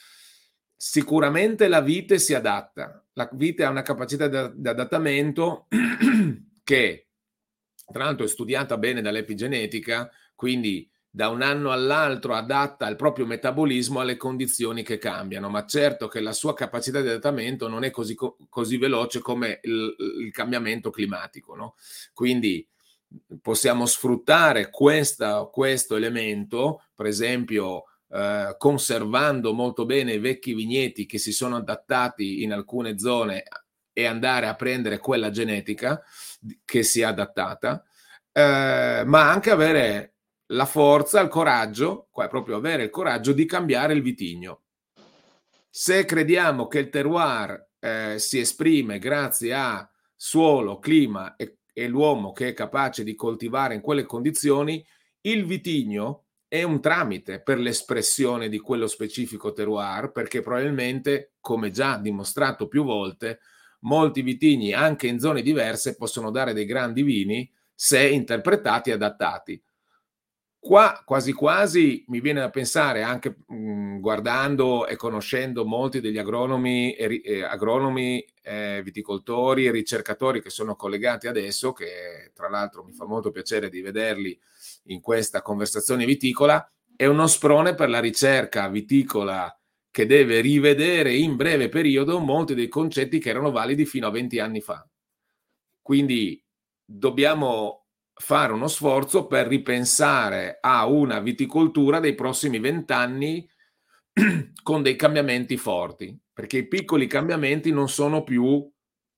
Sicuramente la vite si adatta, la vite ha una capacità di adattamento che tra l'altro è studiata bene dall'epigenetica, quindi da un anno all'altro adatta il proprio metabolismo alle condizioni che cambiano, ma certo che la sua capacità di adattamento non è così, così veloce come il, il cambiamento climatico, no? Quindi possiamo sfruttare questa, questo elemento, per esempio eh, conservando molto bene i vecchi vigneti che si sono adattati in alcune zone, e andare a prendere quella genetica che si è adattata, eh, ma anche avere la forza, il coraggio, qua è proprio avere il coraggio di cambiare il vitigno. Se crediamo che il terroir eh, si esprime grazie a suolo, clima e, e l'uomo che è capace di coltivare in quelle condizioni, il vitigno è un tramite per l'espressione di quello specifico terroir, perché probabilmente, come già dimostrato più volte, molti vitigni anche in zone diverse possono dare dei grandi vini se interpretati e adattati. Qua quasi quasi mi viene da pensare, anche mh, guardando e conoscendo molti degli agronomi, e, e agronomi eh, viticoltori e ricercatori che sono collegati adesso, che tra l'altro mi fa molto piacere di vederli in questa conversazione viticola, è uno sprone per la ricerca viticola che deve rivedere in breve periodo molti dei concetti che erano validi fino a venti anni fa. Quindi dobbiamo fare uno sforzo per ripensare a una viticoltura dei prossimi vent'anni con dei cambiamenti forti, perché i piccoli cambiamenti non sono più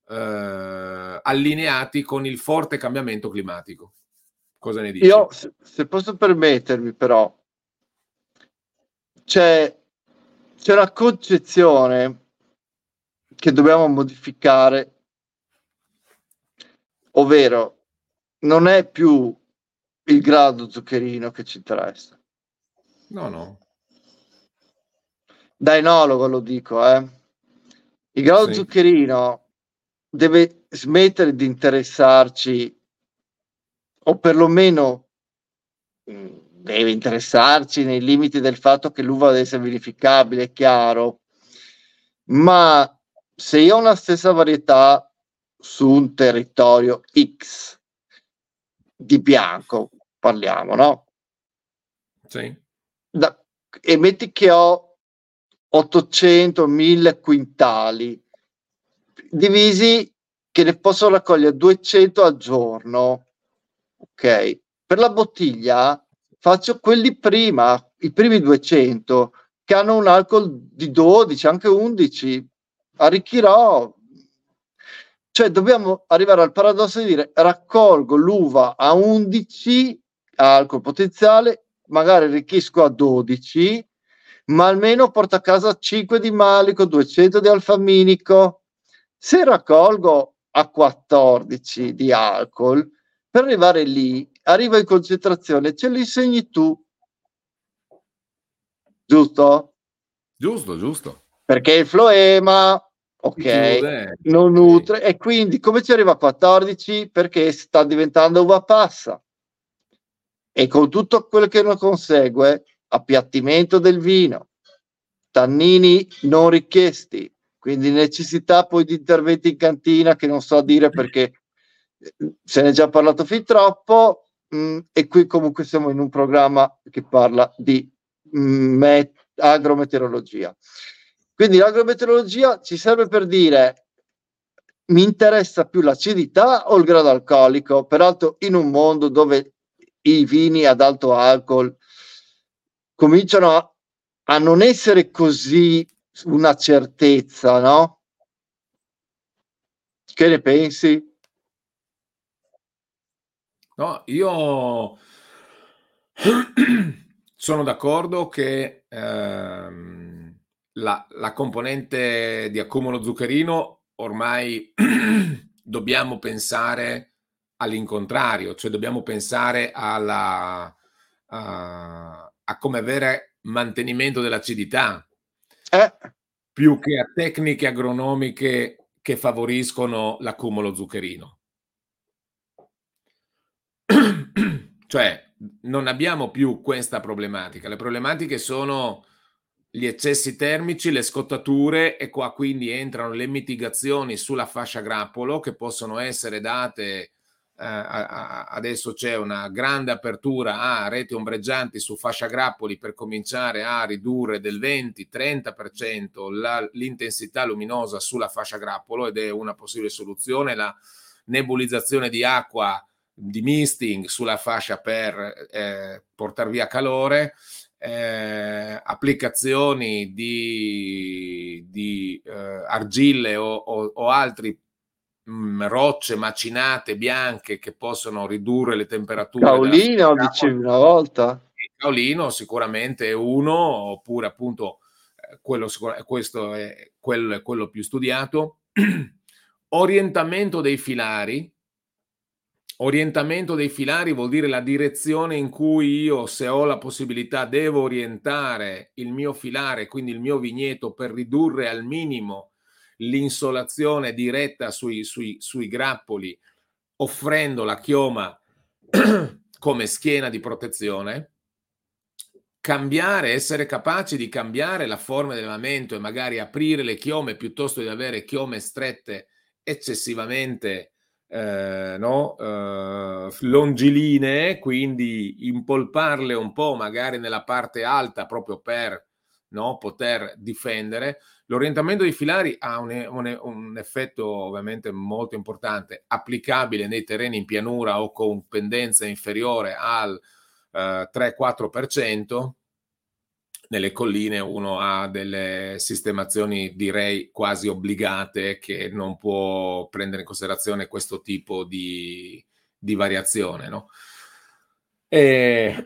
eh, allineati con il forte cambiamento climatico. Cosa ne dici? Io, se, se posso permettermi, però, c'è, c'è una concezione che dobbiamo modificare, ovvero non è più il grado zuccherino che ci interessa. No, no. Da enologo lo dico, eh. Il grado Sì. zuccherino deve smettere di interessarci, o perlomeno mh, deve interessarci nei limiti del fatto che l'uva deve essere vinificabile, è chiaro, ma se io ho una stessa varietà su un territorio X di bianco, parliamo, no? Sì. Da, e metti che ho ottocento mille quintali divisi, che ne posso raccogliere duecento al giorno, ok? Per la bottiglia faccio quelli prima, i primi duecento, che hanno un alcol di dodici, anche undici, arricchirò. Cioè dobbiamo arrivare al paradosso di dire: raccolgo l'uva a undici alcol potenziale, magari arricchisco a dodici, ma almeno porto a casa cinque di malico, duecento di alfaminico. Se raccolgo a quattordici di alcol, per arrivare lì, arrivo in concentrazione, ce li insegni tu, giusto? Giusto, giusto. Perché il floema, ok, Chiude, non sì. nutre, e quindi come ci arriva a quattordici? Perché sta diventando uva passa, e con tutto quello che ne consegue, appiattimento del vino, tannini non richiesti, quindi necessità poi di interventi in cantina che non so dire perché se ne è già parlato fin troppo, mh, e qui comunque siamo in un programma che parla di mh, agrometeorologia. Quindi l'agrometeorologia ci serve per dire: mi interessa più l'acidità o il grado alcolico, peraltro in un mondo dove i vini ad alto alcol cominciano a, a non essere così una certezza, no? Che ne pensi? No, io sono d'accordo che ehm, la, la componente di accumulo zuccherino ormai dobbiamo pensare all'incontrario, cioè dobbiamo pensare alla, a, a come avere mantenimento dell'acidità, Eh, più che a tecniche agronomiche che favoriscono l'accumulo zuccherino. Cioè, non abbiamo più questa problematica. Le problematiche sono gli eccessi termici, le scottature, e qua quindi entrano le mitigazioni sulla fascia grappolo che possono essere date. Eh, a, a, adesso c'è una grande apertura a reti ombreggianti su fascia grappoli per cominciare a ridurre del venti trenta per cento la, l'intensità luminosa sulla fascia grappolo, ed è una possibile soluzione. La nebulizzazione di acqua di misting sulla fascia per eh, portare via calore, eh, applicazioni di, di eh, argille o, o, o altri mh, rocce macinate bianche che possono ridurre le temperature della Caolino, fascia. dicevi una volta. Il caolino sicuramente è uno, oppure appunto eh, quello, questo è quello, è quello più studiato. Orientamento dei filari. Orientamento dei filari vuol dire la direzione in cui io, se ho la possibilità, devo orientare il mio filare, quindi il mio vigneto, per ridurre al minimo l'insolazione diretta sui, sui, sui grappoli, offrendo la chioma come schiena di protezione. Cambiare, essere capaci di cambiare la forma dell'elevamento e magari aprire le chiome piuttosto di avere chiome strette eccessivamente eh, no? eh, longilinee, quindi impolparle un po' magari nella parte alta proprio per, no, poter difendere. L'orientamento dei filari ha un, un, un effetto ovviamente molto importante, applicabile nei terreni in pianura o con pendenza inferiore al Uh, tre quattro per cento. Nelle colline uno ha delle sistemazioni, direi, quasi obbligate, che non può prendere in considerazione questo tipo di, di variazione, no? E,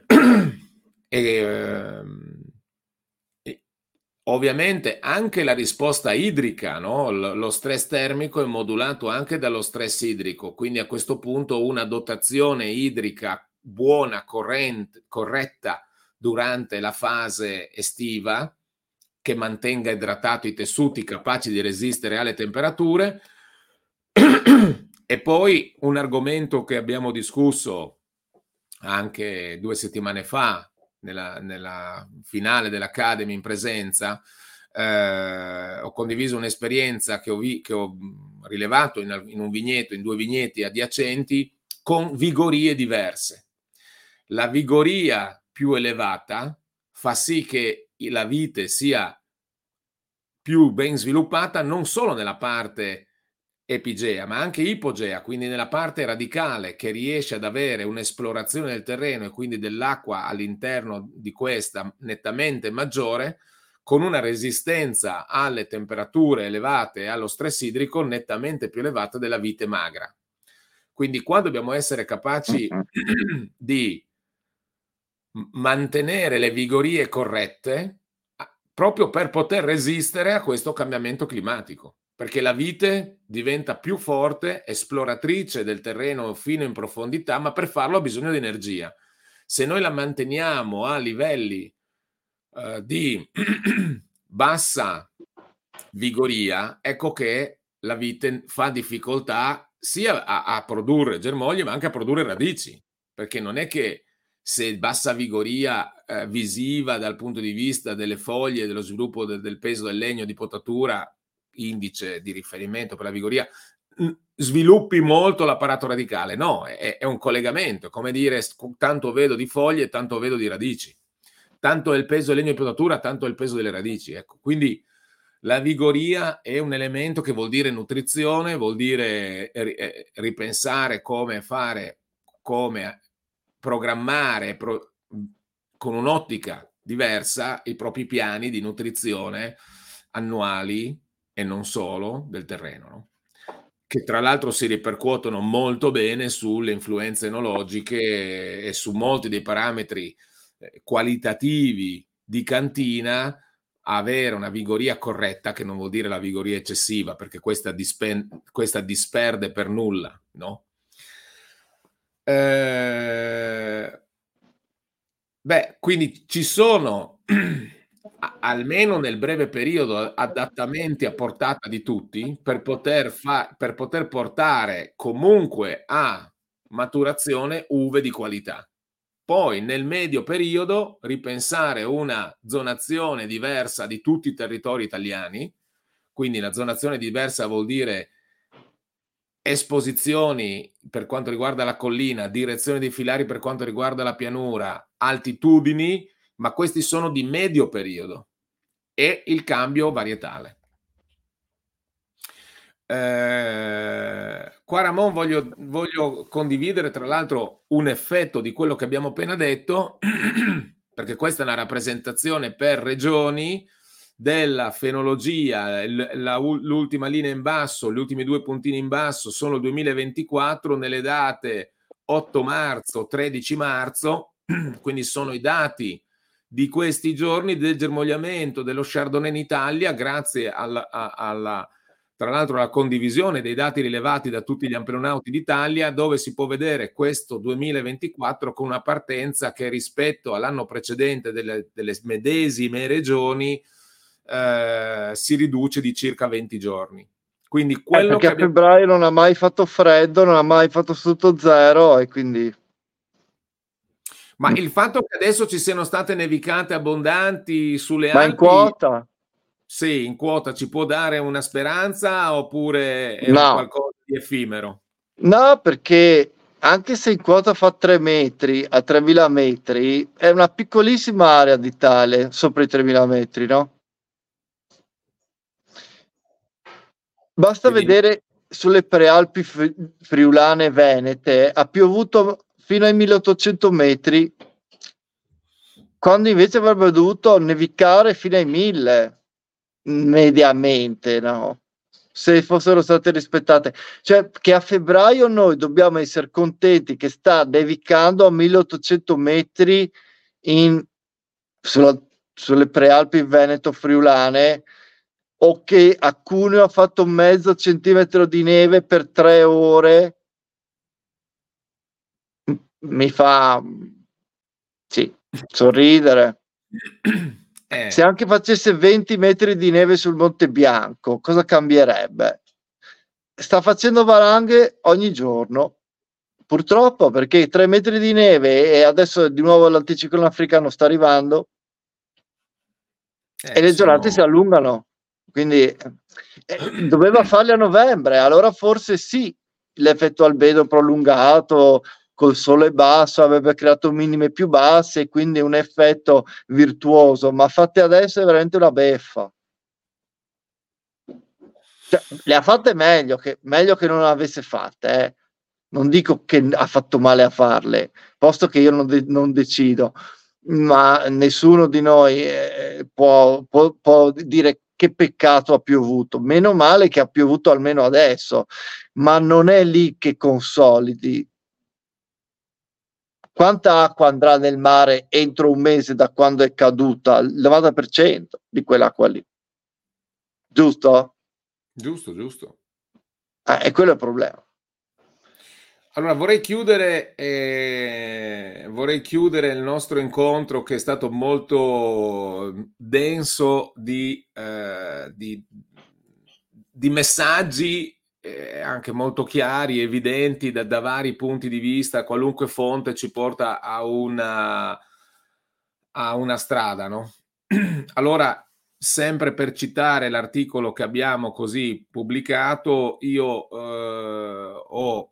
e, e ovviamente anche la risposta idrica, no? Lo stress termico è modulato anche dallo stress idrico, quindi a questo punto una dotazione idrica buona, corrente, corretta durante la fase estiva, che mantenga idratati i tessuti capaci di resistere alle temperature, E poi un argomento che abbiamo discusso anche due settimane fa, nella, nella finale dell'Academy in presenza, eh, ho condiviso un'esperienza che ho, vi, che ho rilevato in, in un vigneto, in due vigneti adiacenti, con vigorie diverse. La vigoria più elevata fa sì che la vite sia più ben sviluppata non solo nella parte epigea, ma anche ipogea, quindi nella parte radicale, che riesce ad avere un'esplorazione del terreno e quindi dell'acqua all'interno di questa nettamente maggiore, con una resistenza alle temperature elevate e allo stress idrico nettamente più elevata della vite magra. Quindi qua dobbiamo essere capaci di mantenere le vigorie corrette proprio per poter resistere a questo cambiamento climatico, perché la vite diventa più forte, esploratrice del terreno fino in profondità, ma per farlo ha bisogno di energia. Se noi la manteniamo a livelli uh, di bassa vigoria, ecco che la vite fa difficoltà sia a, a produrre germogli, ma anche a produrre radici, perché non è che se bassa vigoria eh, visiva dal punto di vista delle foglie, dello sviluppo de, del peso del legno di potatura, indice di riferimento per la vigoria, sviluppi molto l'apparato radicale. No, è, è un collegamento, come dire tanto vedo di foglie, tanto vedo di radici. Tanto è il peso del legno di potatura, tanto è il peso delle radici. Ecco. Quindi la vigoria è un elemento che vuol dire nutrizione, vuol dire ripensare come fare, come programmare pro, con un'ottica diversa i propri piani di nutrizione annuali e non solo del terreno, no? Che tra l'altro si ripercuotono molto bene sulle influenze enologiche e su molti dei parametri qualitativi di cantina. Avere una vigoria corretta, che non vuol dire la vigoria eccessiva, perché questa, dispen- questa disperde per nulla, no? Eh, beh, quindi ci sono almeno nel breve periodo adattamenti a portata di tutti per poter, fa- per poter portare comunque a maturazione uve di qualità. Poi nel medio periodo ripensare una zonazione diversa di tutti i territori italiani, quindi la zonazione diversa vuol dire esposizioni per quanto riguarda la collina, direzione dei filari per quanto riguarda la pianura, altitudini, ma questi sono di medio periodo, e il cambio varietale. Eh, qua Ramon voglio, voglio condividere tra l'altro un effetto di quello che abbiamo appena detto, perché questa è una rappresentazione per regioni della fenologia. La, l'ultima linea in basso, gli ultimi due puntini in basso sono il duemilaventiquattro nelle date otto marzo, tredici marzo, quindi sono i dati di questi giorni del germogliamento dello Chardonnay in Italia, grazie alla, alla tra l'altro la condivisione dei dati rilevati da tutti gli ampelonauti d'Italia, dove si può vedere questo duemilaventiquattro con una partenza che rispetto all'anno precedente delle, delle medesime regioni eh, si riduce di circa venti giorni. Quindi quello eh, perché che a abbiamo... febbraio non ha mai fatto freddo, non ha mai fatto sotto zero e quindi... Ma il fatto che adesso ci siano state nevicate abbondanti sulle Ma Alpi... in quota? Sì, in quota ci può dare una speranza oppure è No. un qualcosa di effimero? No, perché anche se in quota fa tre metri a tremila metri, è una piccolissima area d'Italia sopra i tremila metri, no? Basta Quindi... vedere sulle prealpi friulane venete, ha piovuto fino ai milleottocento metri, quando invece avrebbe dovuto nevicare fino ai mille, mediamente, no? Se fossero state rispettate, cioè che a febbraio noi dobbiamo essere contenti che sta nevicando a milleottocento metri in, sulla, sulle prealpi veneto-friulane, o che a Cuneo ha fatto mezzo centimetro di neve per tre ore, mi fa sì, sorridere. Eh. Se anche facesse venti metri di neve sul Monte Bianco, cosa cambierebbe? sta facendo valanghe ogni giorno, purtroppo, perché tre metri di neve e adesso di nuovo l'anticiclone africano sta arrivando Eh, e le giornate si sono... allungano, quindi eh, doveva farli a novembre, allora forse sì, l'effetto albedo prolungato col sole basso avrebbe creato minime più basse e quindi un effetto virtuoso, ma fatte adesso è veramente una beffa. Cioè, le ha fatte meglio che, meglio che non le avesse fatte, eh. Non dico che ha fatto male a farle, posto che io non, de- non decido, ma nessuno di noi eh, può, può, può dire che peccato ha piovuto. Meno male che ha piovuto almeno adesso, ma non è lì che consolidi. Quanta acqua andrà nel mare entro un mese da quando è caduta? Il novanta per cento di quell'acqua lì. Giusto? Giusto, giusto. Eh, e quello è il problema. Allora, vorrei chiudere, eh, vorrei chiudere il nostro incontro che è stato molto denso di, eh, di, di messaggi eh, anche molto chiari, evidenti da, da vari punti di vista. Qualunque fonte ci porta a una, a una strada, no? Allora, sempre per citare l'articolo che abbiamo così pubblicato, io eh, ho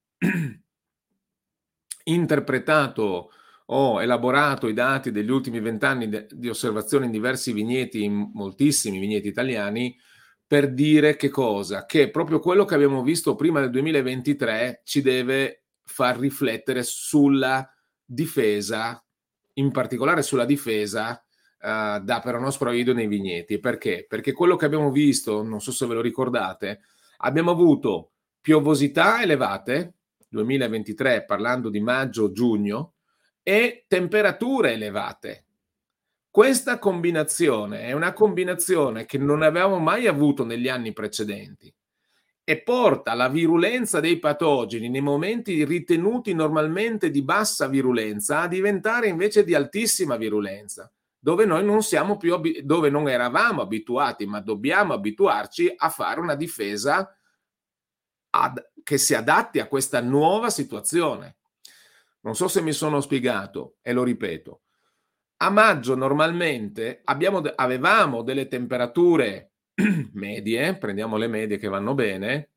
interpretato, ho elaborato i dati degli ultimi vent'anni di osservazione in diversi vigneti, in moltissimi vigneti italiani, per dire che cosa? Che proprio quello che abbiamo visto prima del duemilaventitré ci deve far riflettere sulla difesa, in particolare sulla difesa uh, da Peronospora oidio nei vigneti. Perché? Perché quello che abbiamo visto, non so se ve lo ricordate, abbiamo avuto piovosità elevate, duemilaventitré parlando di maggio-giugno, e temperature elevate. Questa combinazione è una combinazione che non avevamo mai avuto negli anni precedenti e porta la virulenza dei patogeni nei momenti ritenuti normalmente di bassa virulenza a diventare invece di altissima virulenza, dove noi non siamo più dove non eravamo abituati, ma dobbiamo abituarci a fare una difesa ad, che si adatti a questa nuova situazione. Non so se mi sono spiegato e lo ripeto. A maggio normalmente abbiamo, avevamo delle temperature medie, prendiamo le medie che vanno bene,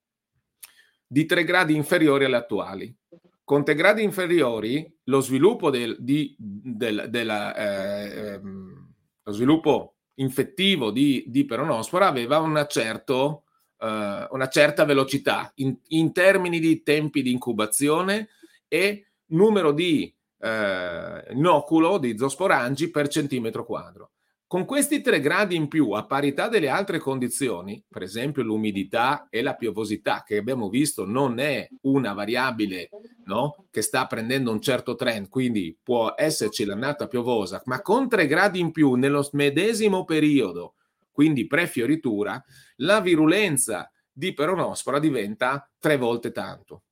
di tre gradi inferiori alle attuali. Con tre gradi inferiori lo sviluppo del, di, del, della, eh, lo sviluppo infettivo di, di peronospora aveva una, certo, eh, una certa velocità in, in termini di tempi di incubazione e numero di eh, inoculo di zoosporangi per centimetro quadro. Con questi tre gradi in più, a parità delle altre condizioni, per esempio l'umidità e la piovosità, che abbiamo visto non è una variabile, no, che sta prendendo un certo trend, quindi può esserci l'annata piovosa, ma con tre gradi in più nello medesimo periodo, quindi pre-fioritura, la virulenza di peronospora diventa tre volte tanto.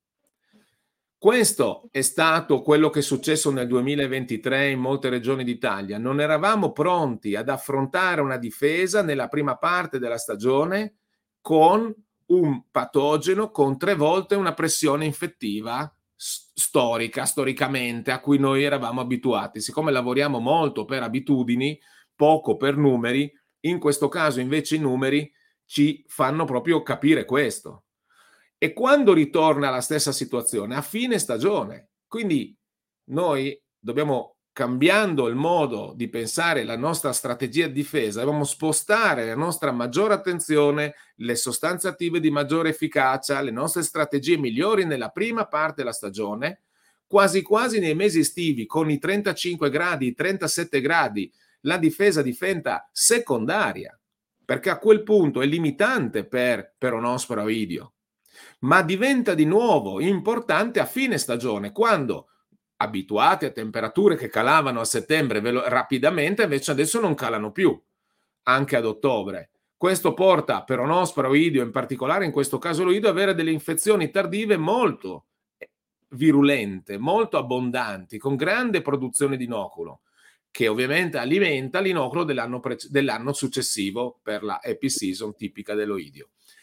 Questo è stato quello che è successo nel duemilaventitré in molte regioni d'Italia. Non eravamo pronti ad affrontare una difesa nella prima parte della stagione con un patogeno con tre volte una pressione infettiva storica, storicamente, a cui noi eravamo abituati. Siccome lavoriamo molto per abitudini, poco per numeri, in questo caso invece i numeri ci fanno proprio capire questo. E quando ritorna la stessa situazione? A fine stagione. Quindi noi dobbiamo, cambiando il modo di pensare la nostra strategia di difesa, dobbiamo spostare la nostra maggiore attenzione, le sostanze attive di maggiore efficacia, le nostre strategie migliori nella prima parte della stagione, quasi quasi nei mesi estivi con i trentacinque gradi, i trentasette gradi, la difesa diventa secondaria, perché a quel punto è limitante per Peronospora oidio, ma diventa di nuovo importante a fine stagione, quando abituati a temperature che calavano a settembre rapidamente, invece adesso non calano più, anche ad ottobre. Questo porta Peronospora oidio, in particolare in questo caso l'oidio, ad avere delle infezioni tardive molto virulente, molto abbondanti, con grande produzione di inoculo, che ovviamente alimenta l'inoculo dell'anno, pre- dell'anno successivo per la episeason tipica dell'oidio.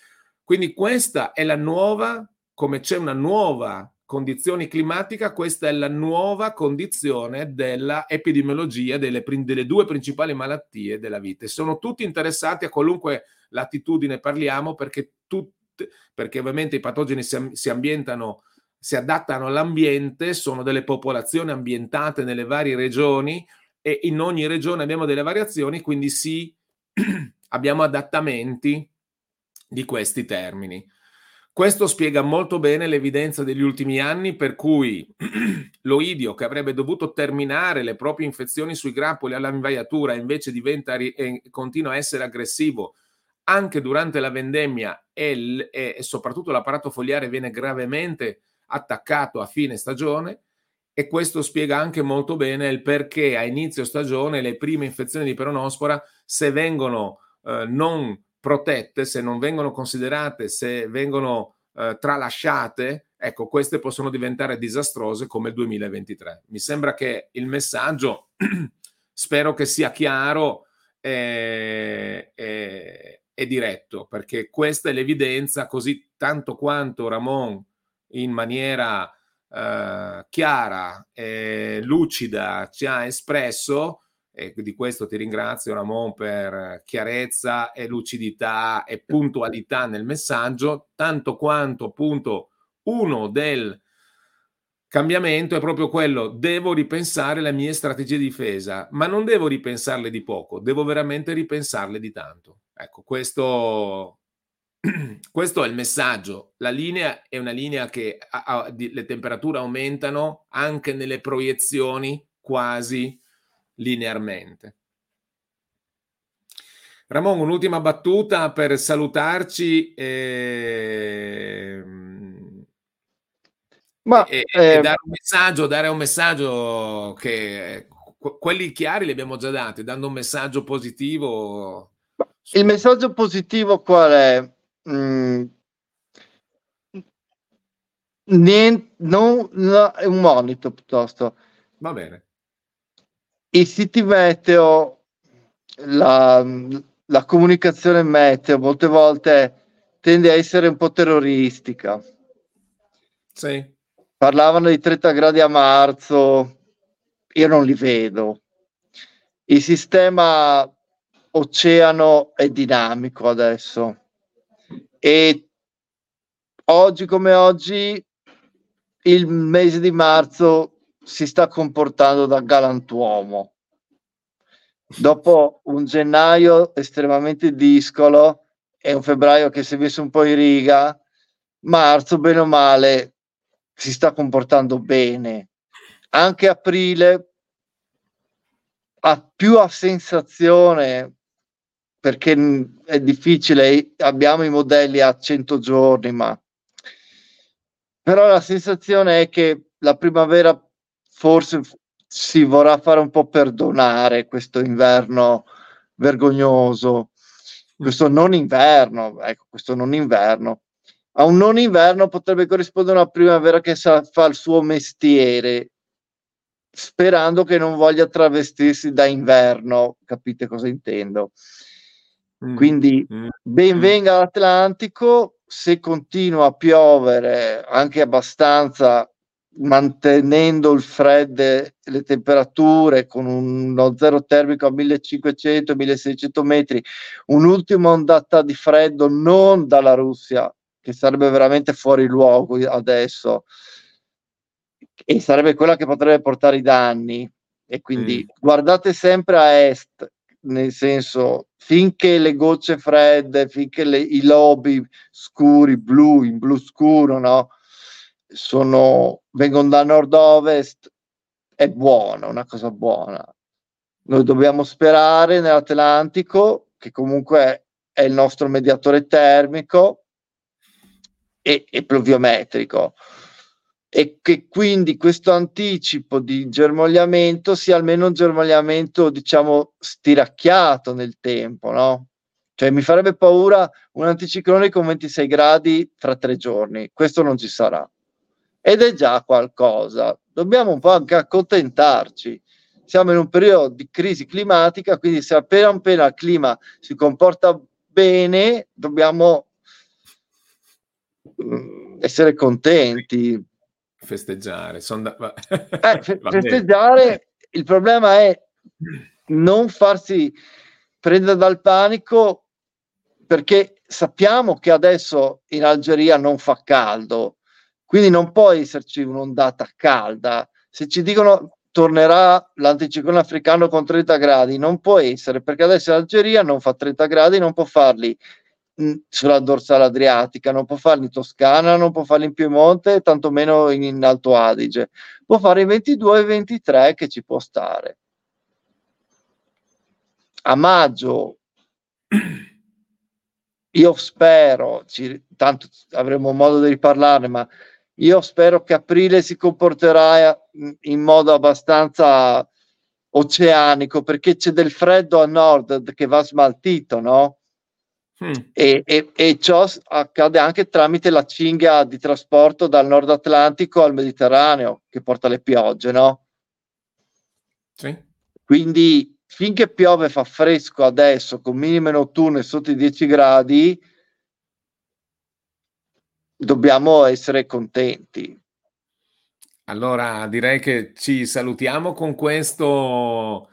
Quindi questa è la nuova, come c'è una nuova condizione climatica, questa è la nuova condizione della epidemiologia delle, delle due principali malattie della vita. E sono tutti interessati a qualunque latitudine parliamo, perché, tutte, perché ovviamente i patogeni si, si ambientano, si adattano all'ambiente, sono delle popolazioni ambientate nelle varie regioni e in ogni regione abbiamo delle variazioni, quindi sì, abbiamo adattamenti di questi termini. Questo spiega molto bene l'evidenza degli ultimi anni per cui l'oidio, che avrebbe dovuto terminare le proprie infezioni sui grappoli all'invaiatura, invece diventa e continua a essere aggressivo anche durante la vendemmia e, e, e soprattutto l'apparato fogliare viene gravemente attaccato a fine stagione, e questo spiega anche molto bene il perché a inizio stagione le prime infezioni di peronospora, se vengono eh, non protette, se non vengono considerate, se vengono eh, tralasciate, ecco, queste possono diventare disastrose come il duemilaventitré. Mi sembra che il messaggio, spero che sia chiaro e, e, e diretto, perché questa è l'evidenza, così tanto quanto Ramon in maniera eh, chiara e lucida ci ha espresso. E di questo ti ringrazio, Ramon, per chiarezza e lucidità e puntualità nel messaggio, tanto quanto appunto uno del cambiamento è proprio quello: devo ripensare le mie strategie di difesa, ma non devo ripensarle di poco, devo veramente ripensarle di tanto. Ecco, questo, questo è il messaggio. La linea è una linea che a, a, di, le temperature aumentano anche nelle proiezioni quasi linearmente. Ramon, un'ultima battuta per salutarci e, Ma, e, eh, e dare un messaggio, dare un messaggio che quelli chiari li abbiamo già dati, dando un messaggio positivo. Il messaggio positivo qual è? Mm, niente, no, no, è un monito piuttosto. Va bene. I siti meteo, la, la comunicazione meteo molte volte tende a essere un po' terroristica. Sì. Parlavano di trenta gradi a marzo, io non li vedo. Il sistema oceano è dinamico adesso e oggi come oggi il mese di marzo si sta comportando da galantuomo. Dopo un gennaio estremamente discolo e un febbraio che si è messo un po' in riga, marzo bene o male si sta comportando bene. Anche aprile ha più a sensazione, perché è difficile, abbiamo i modelli a cento giorni, ma però la sensazione è che la primavera forse si vorrà fare un po' perdonare questo inverno vergognoso, questo non inverno, ecco, questo non inverno. A un non inverno potrebbe corrispondere una primavera che sa, fa il suo mestiere, sperando che non voglia travestirsi da inverno, capite cosa intendo? Mm. Quindi mm. ben venga l'Atlantico, se continua a piovere anche abbastanza, mantenendo il freddo e le temperature con uno zero termico a millecinquecento milleseicento metri, un'ultima ondata di freddo non dalla Russia, che sarebbe veramente fuori luogo adesso, e sarebbe quella che potrebbe portare i danni. E quindi mm. guardate sempre a est, nel senso, finché le gocce fredde, finché le, i lobi scuri, blu, in blu scuro, no, sono, vengono da nord-ovest, è buono, una cosa buona. Noi dobbiamo sperare nell'Atlantico, che comunque è il nostro mediatore termico e, e pluviometrico, e che quindi questo anticipo di germogliamento sia almeno un germogliamento, diciamo, stiracchiato nel tempo, no? Cioè mi farebbe paura un anticiclone con ventisei gradi fra tre giorni, questo non ci sarà, ed è già qualcosa. Dobbiamo un po' anche accontentarci, siamo in un periodo di crisi climatica, quindi se appena appena il clima si comporta bene dobbiamo mh, essere contenti. Festeggiare, son da va Eh, fe va bene. festeggiare, il problema è non farsi prendere dal panico, perché sappiamo che adesso in Algeria non fa caldo, quindi non può esserci un'ondata calda. Se ci dicono tornerà l'anticiclone africano con trenta gradi, non può essere, perché adesso in Algeria non fa trenta gradi, non può farli mh, sulla dorsale adriatica, non può farli in Toscana, non può farli in Piemonte, tantomeno in, in Alto Adige. Può fare i ventidue e ventitré che ci può stare. A maggio io spero, ci, tanto avremo modo di riparlarne, ma io spero che aprile si comporterà in modo abbastanza oceanico, perché c'è del freddo a nord che va smaltito, no? Mm. E, e, e ciò accade anche tramite la cinghia di trasporto dal nord Atlantico al Mediterraneo che porta le piogge, no? Sì. Quindi finché piove fa fresco adesso con minime notturne sotto i dieci gradi, dobbiamo essere contenti. Allora direi che ci salutiamo con questo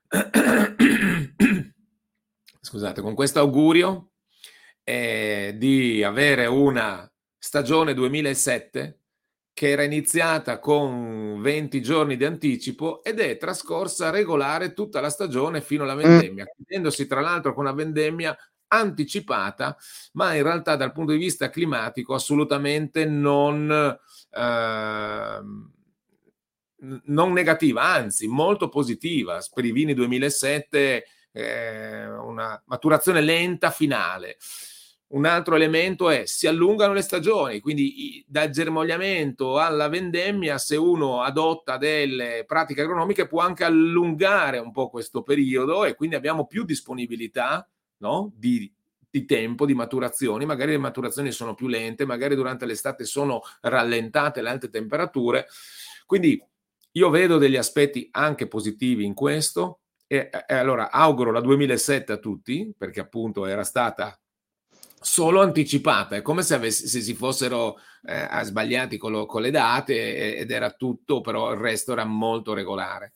scusate, con questo augurio eh, di avere una stagione duemilasette che era iniziata con venti giorni di anticipo ed è trascorsa regolare tutta la stagione fino alla Mm. vendemmia, chiudendosi tra l'altro con una vendemmia anticipata, ma in realtà dal punto di vista climatico assolutamente non, eh, non negativa, anzi molto positiva. Per i vini duemilasette eh, una maturazione lenta finale. Un altro elemento è si allungano le stagioni, quindi dal germogliamento alla vendemmia, se uno adotta delle pratiche agronomiche può anche allungare un po' questo periodo e quindi abbiamo più disponibilità, no? di, di tempo, di maturazioni, magari le maturazioni sono più lente, magari durante l'estate sono rallentate le alte temperature, quindi io vedo degli aspetti anche positivi in questo e, e allora auguro la duemilasette a tutti, perché appunto era stata solo anticipata, è come se, avessi, se si fossero eh, sbagliati con, lo, con le date ed era tutto, però il resto era molto regolare.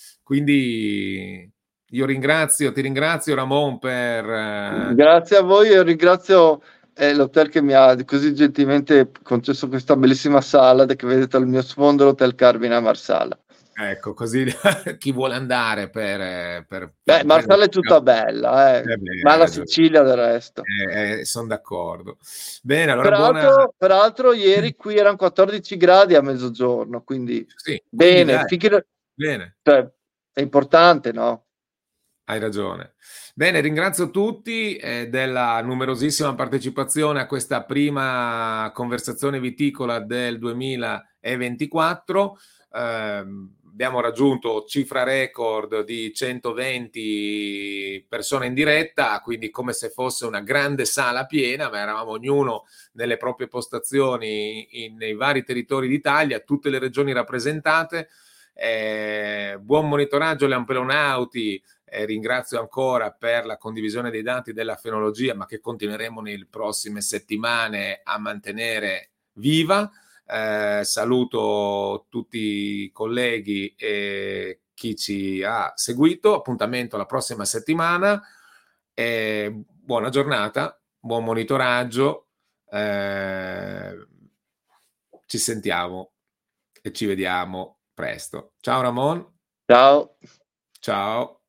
Quindi io ringrazio, ti ringrazio Ramon per... Eh... Grazie a voi e ringrazio eh, l'hotel che mi ha così gentilmente concesso questa bellissima sala che vedete al mio sfondo, l'Hotel Carmina Marsala. Ecco, così chi vuole andare per, per Beh, prendere... Marsala è tutta bella, eh, Eh beh, ma hai la ragione. Sicilia del resto. Eh, eh, sono d'accordo. Bene, allora buona... Peraltro, peraltro ieri qui erano quattordici gradi a mezzogiorno, quindi Sì, quindi bene, dai, finché, bene. cioè, è importante, no? Hai ragione. Bene, ringrazio tutti eh, della numerosissima partecipazione a questa prima conversazione viticola del duemilaventiquattro. Eh, abbiamo raggiunto cifra record di centoventi persone in diretta, quindi come se fosse una grande sala piena, ma eravamo ognuno nelle proprie postazioni in, nei vari territori d'Italia, tutte le regioni rappresentate. Eh, buon monitoraggio agli ampelonauti. Eh, ringrazio ancora per la condivisione dei dati della fenologia, ma che continueremo nelle prossime settimane a mantenere viva. Eh, saluto tutti i colleghi e chi ci ha seguito. Appuntamento la prossima settimana. Eh, buona giornata, buon monitoraggio. Eh, ci sentiamo e ci vediamo presto. Ciao Ramon. Ciao. Ciao.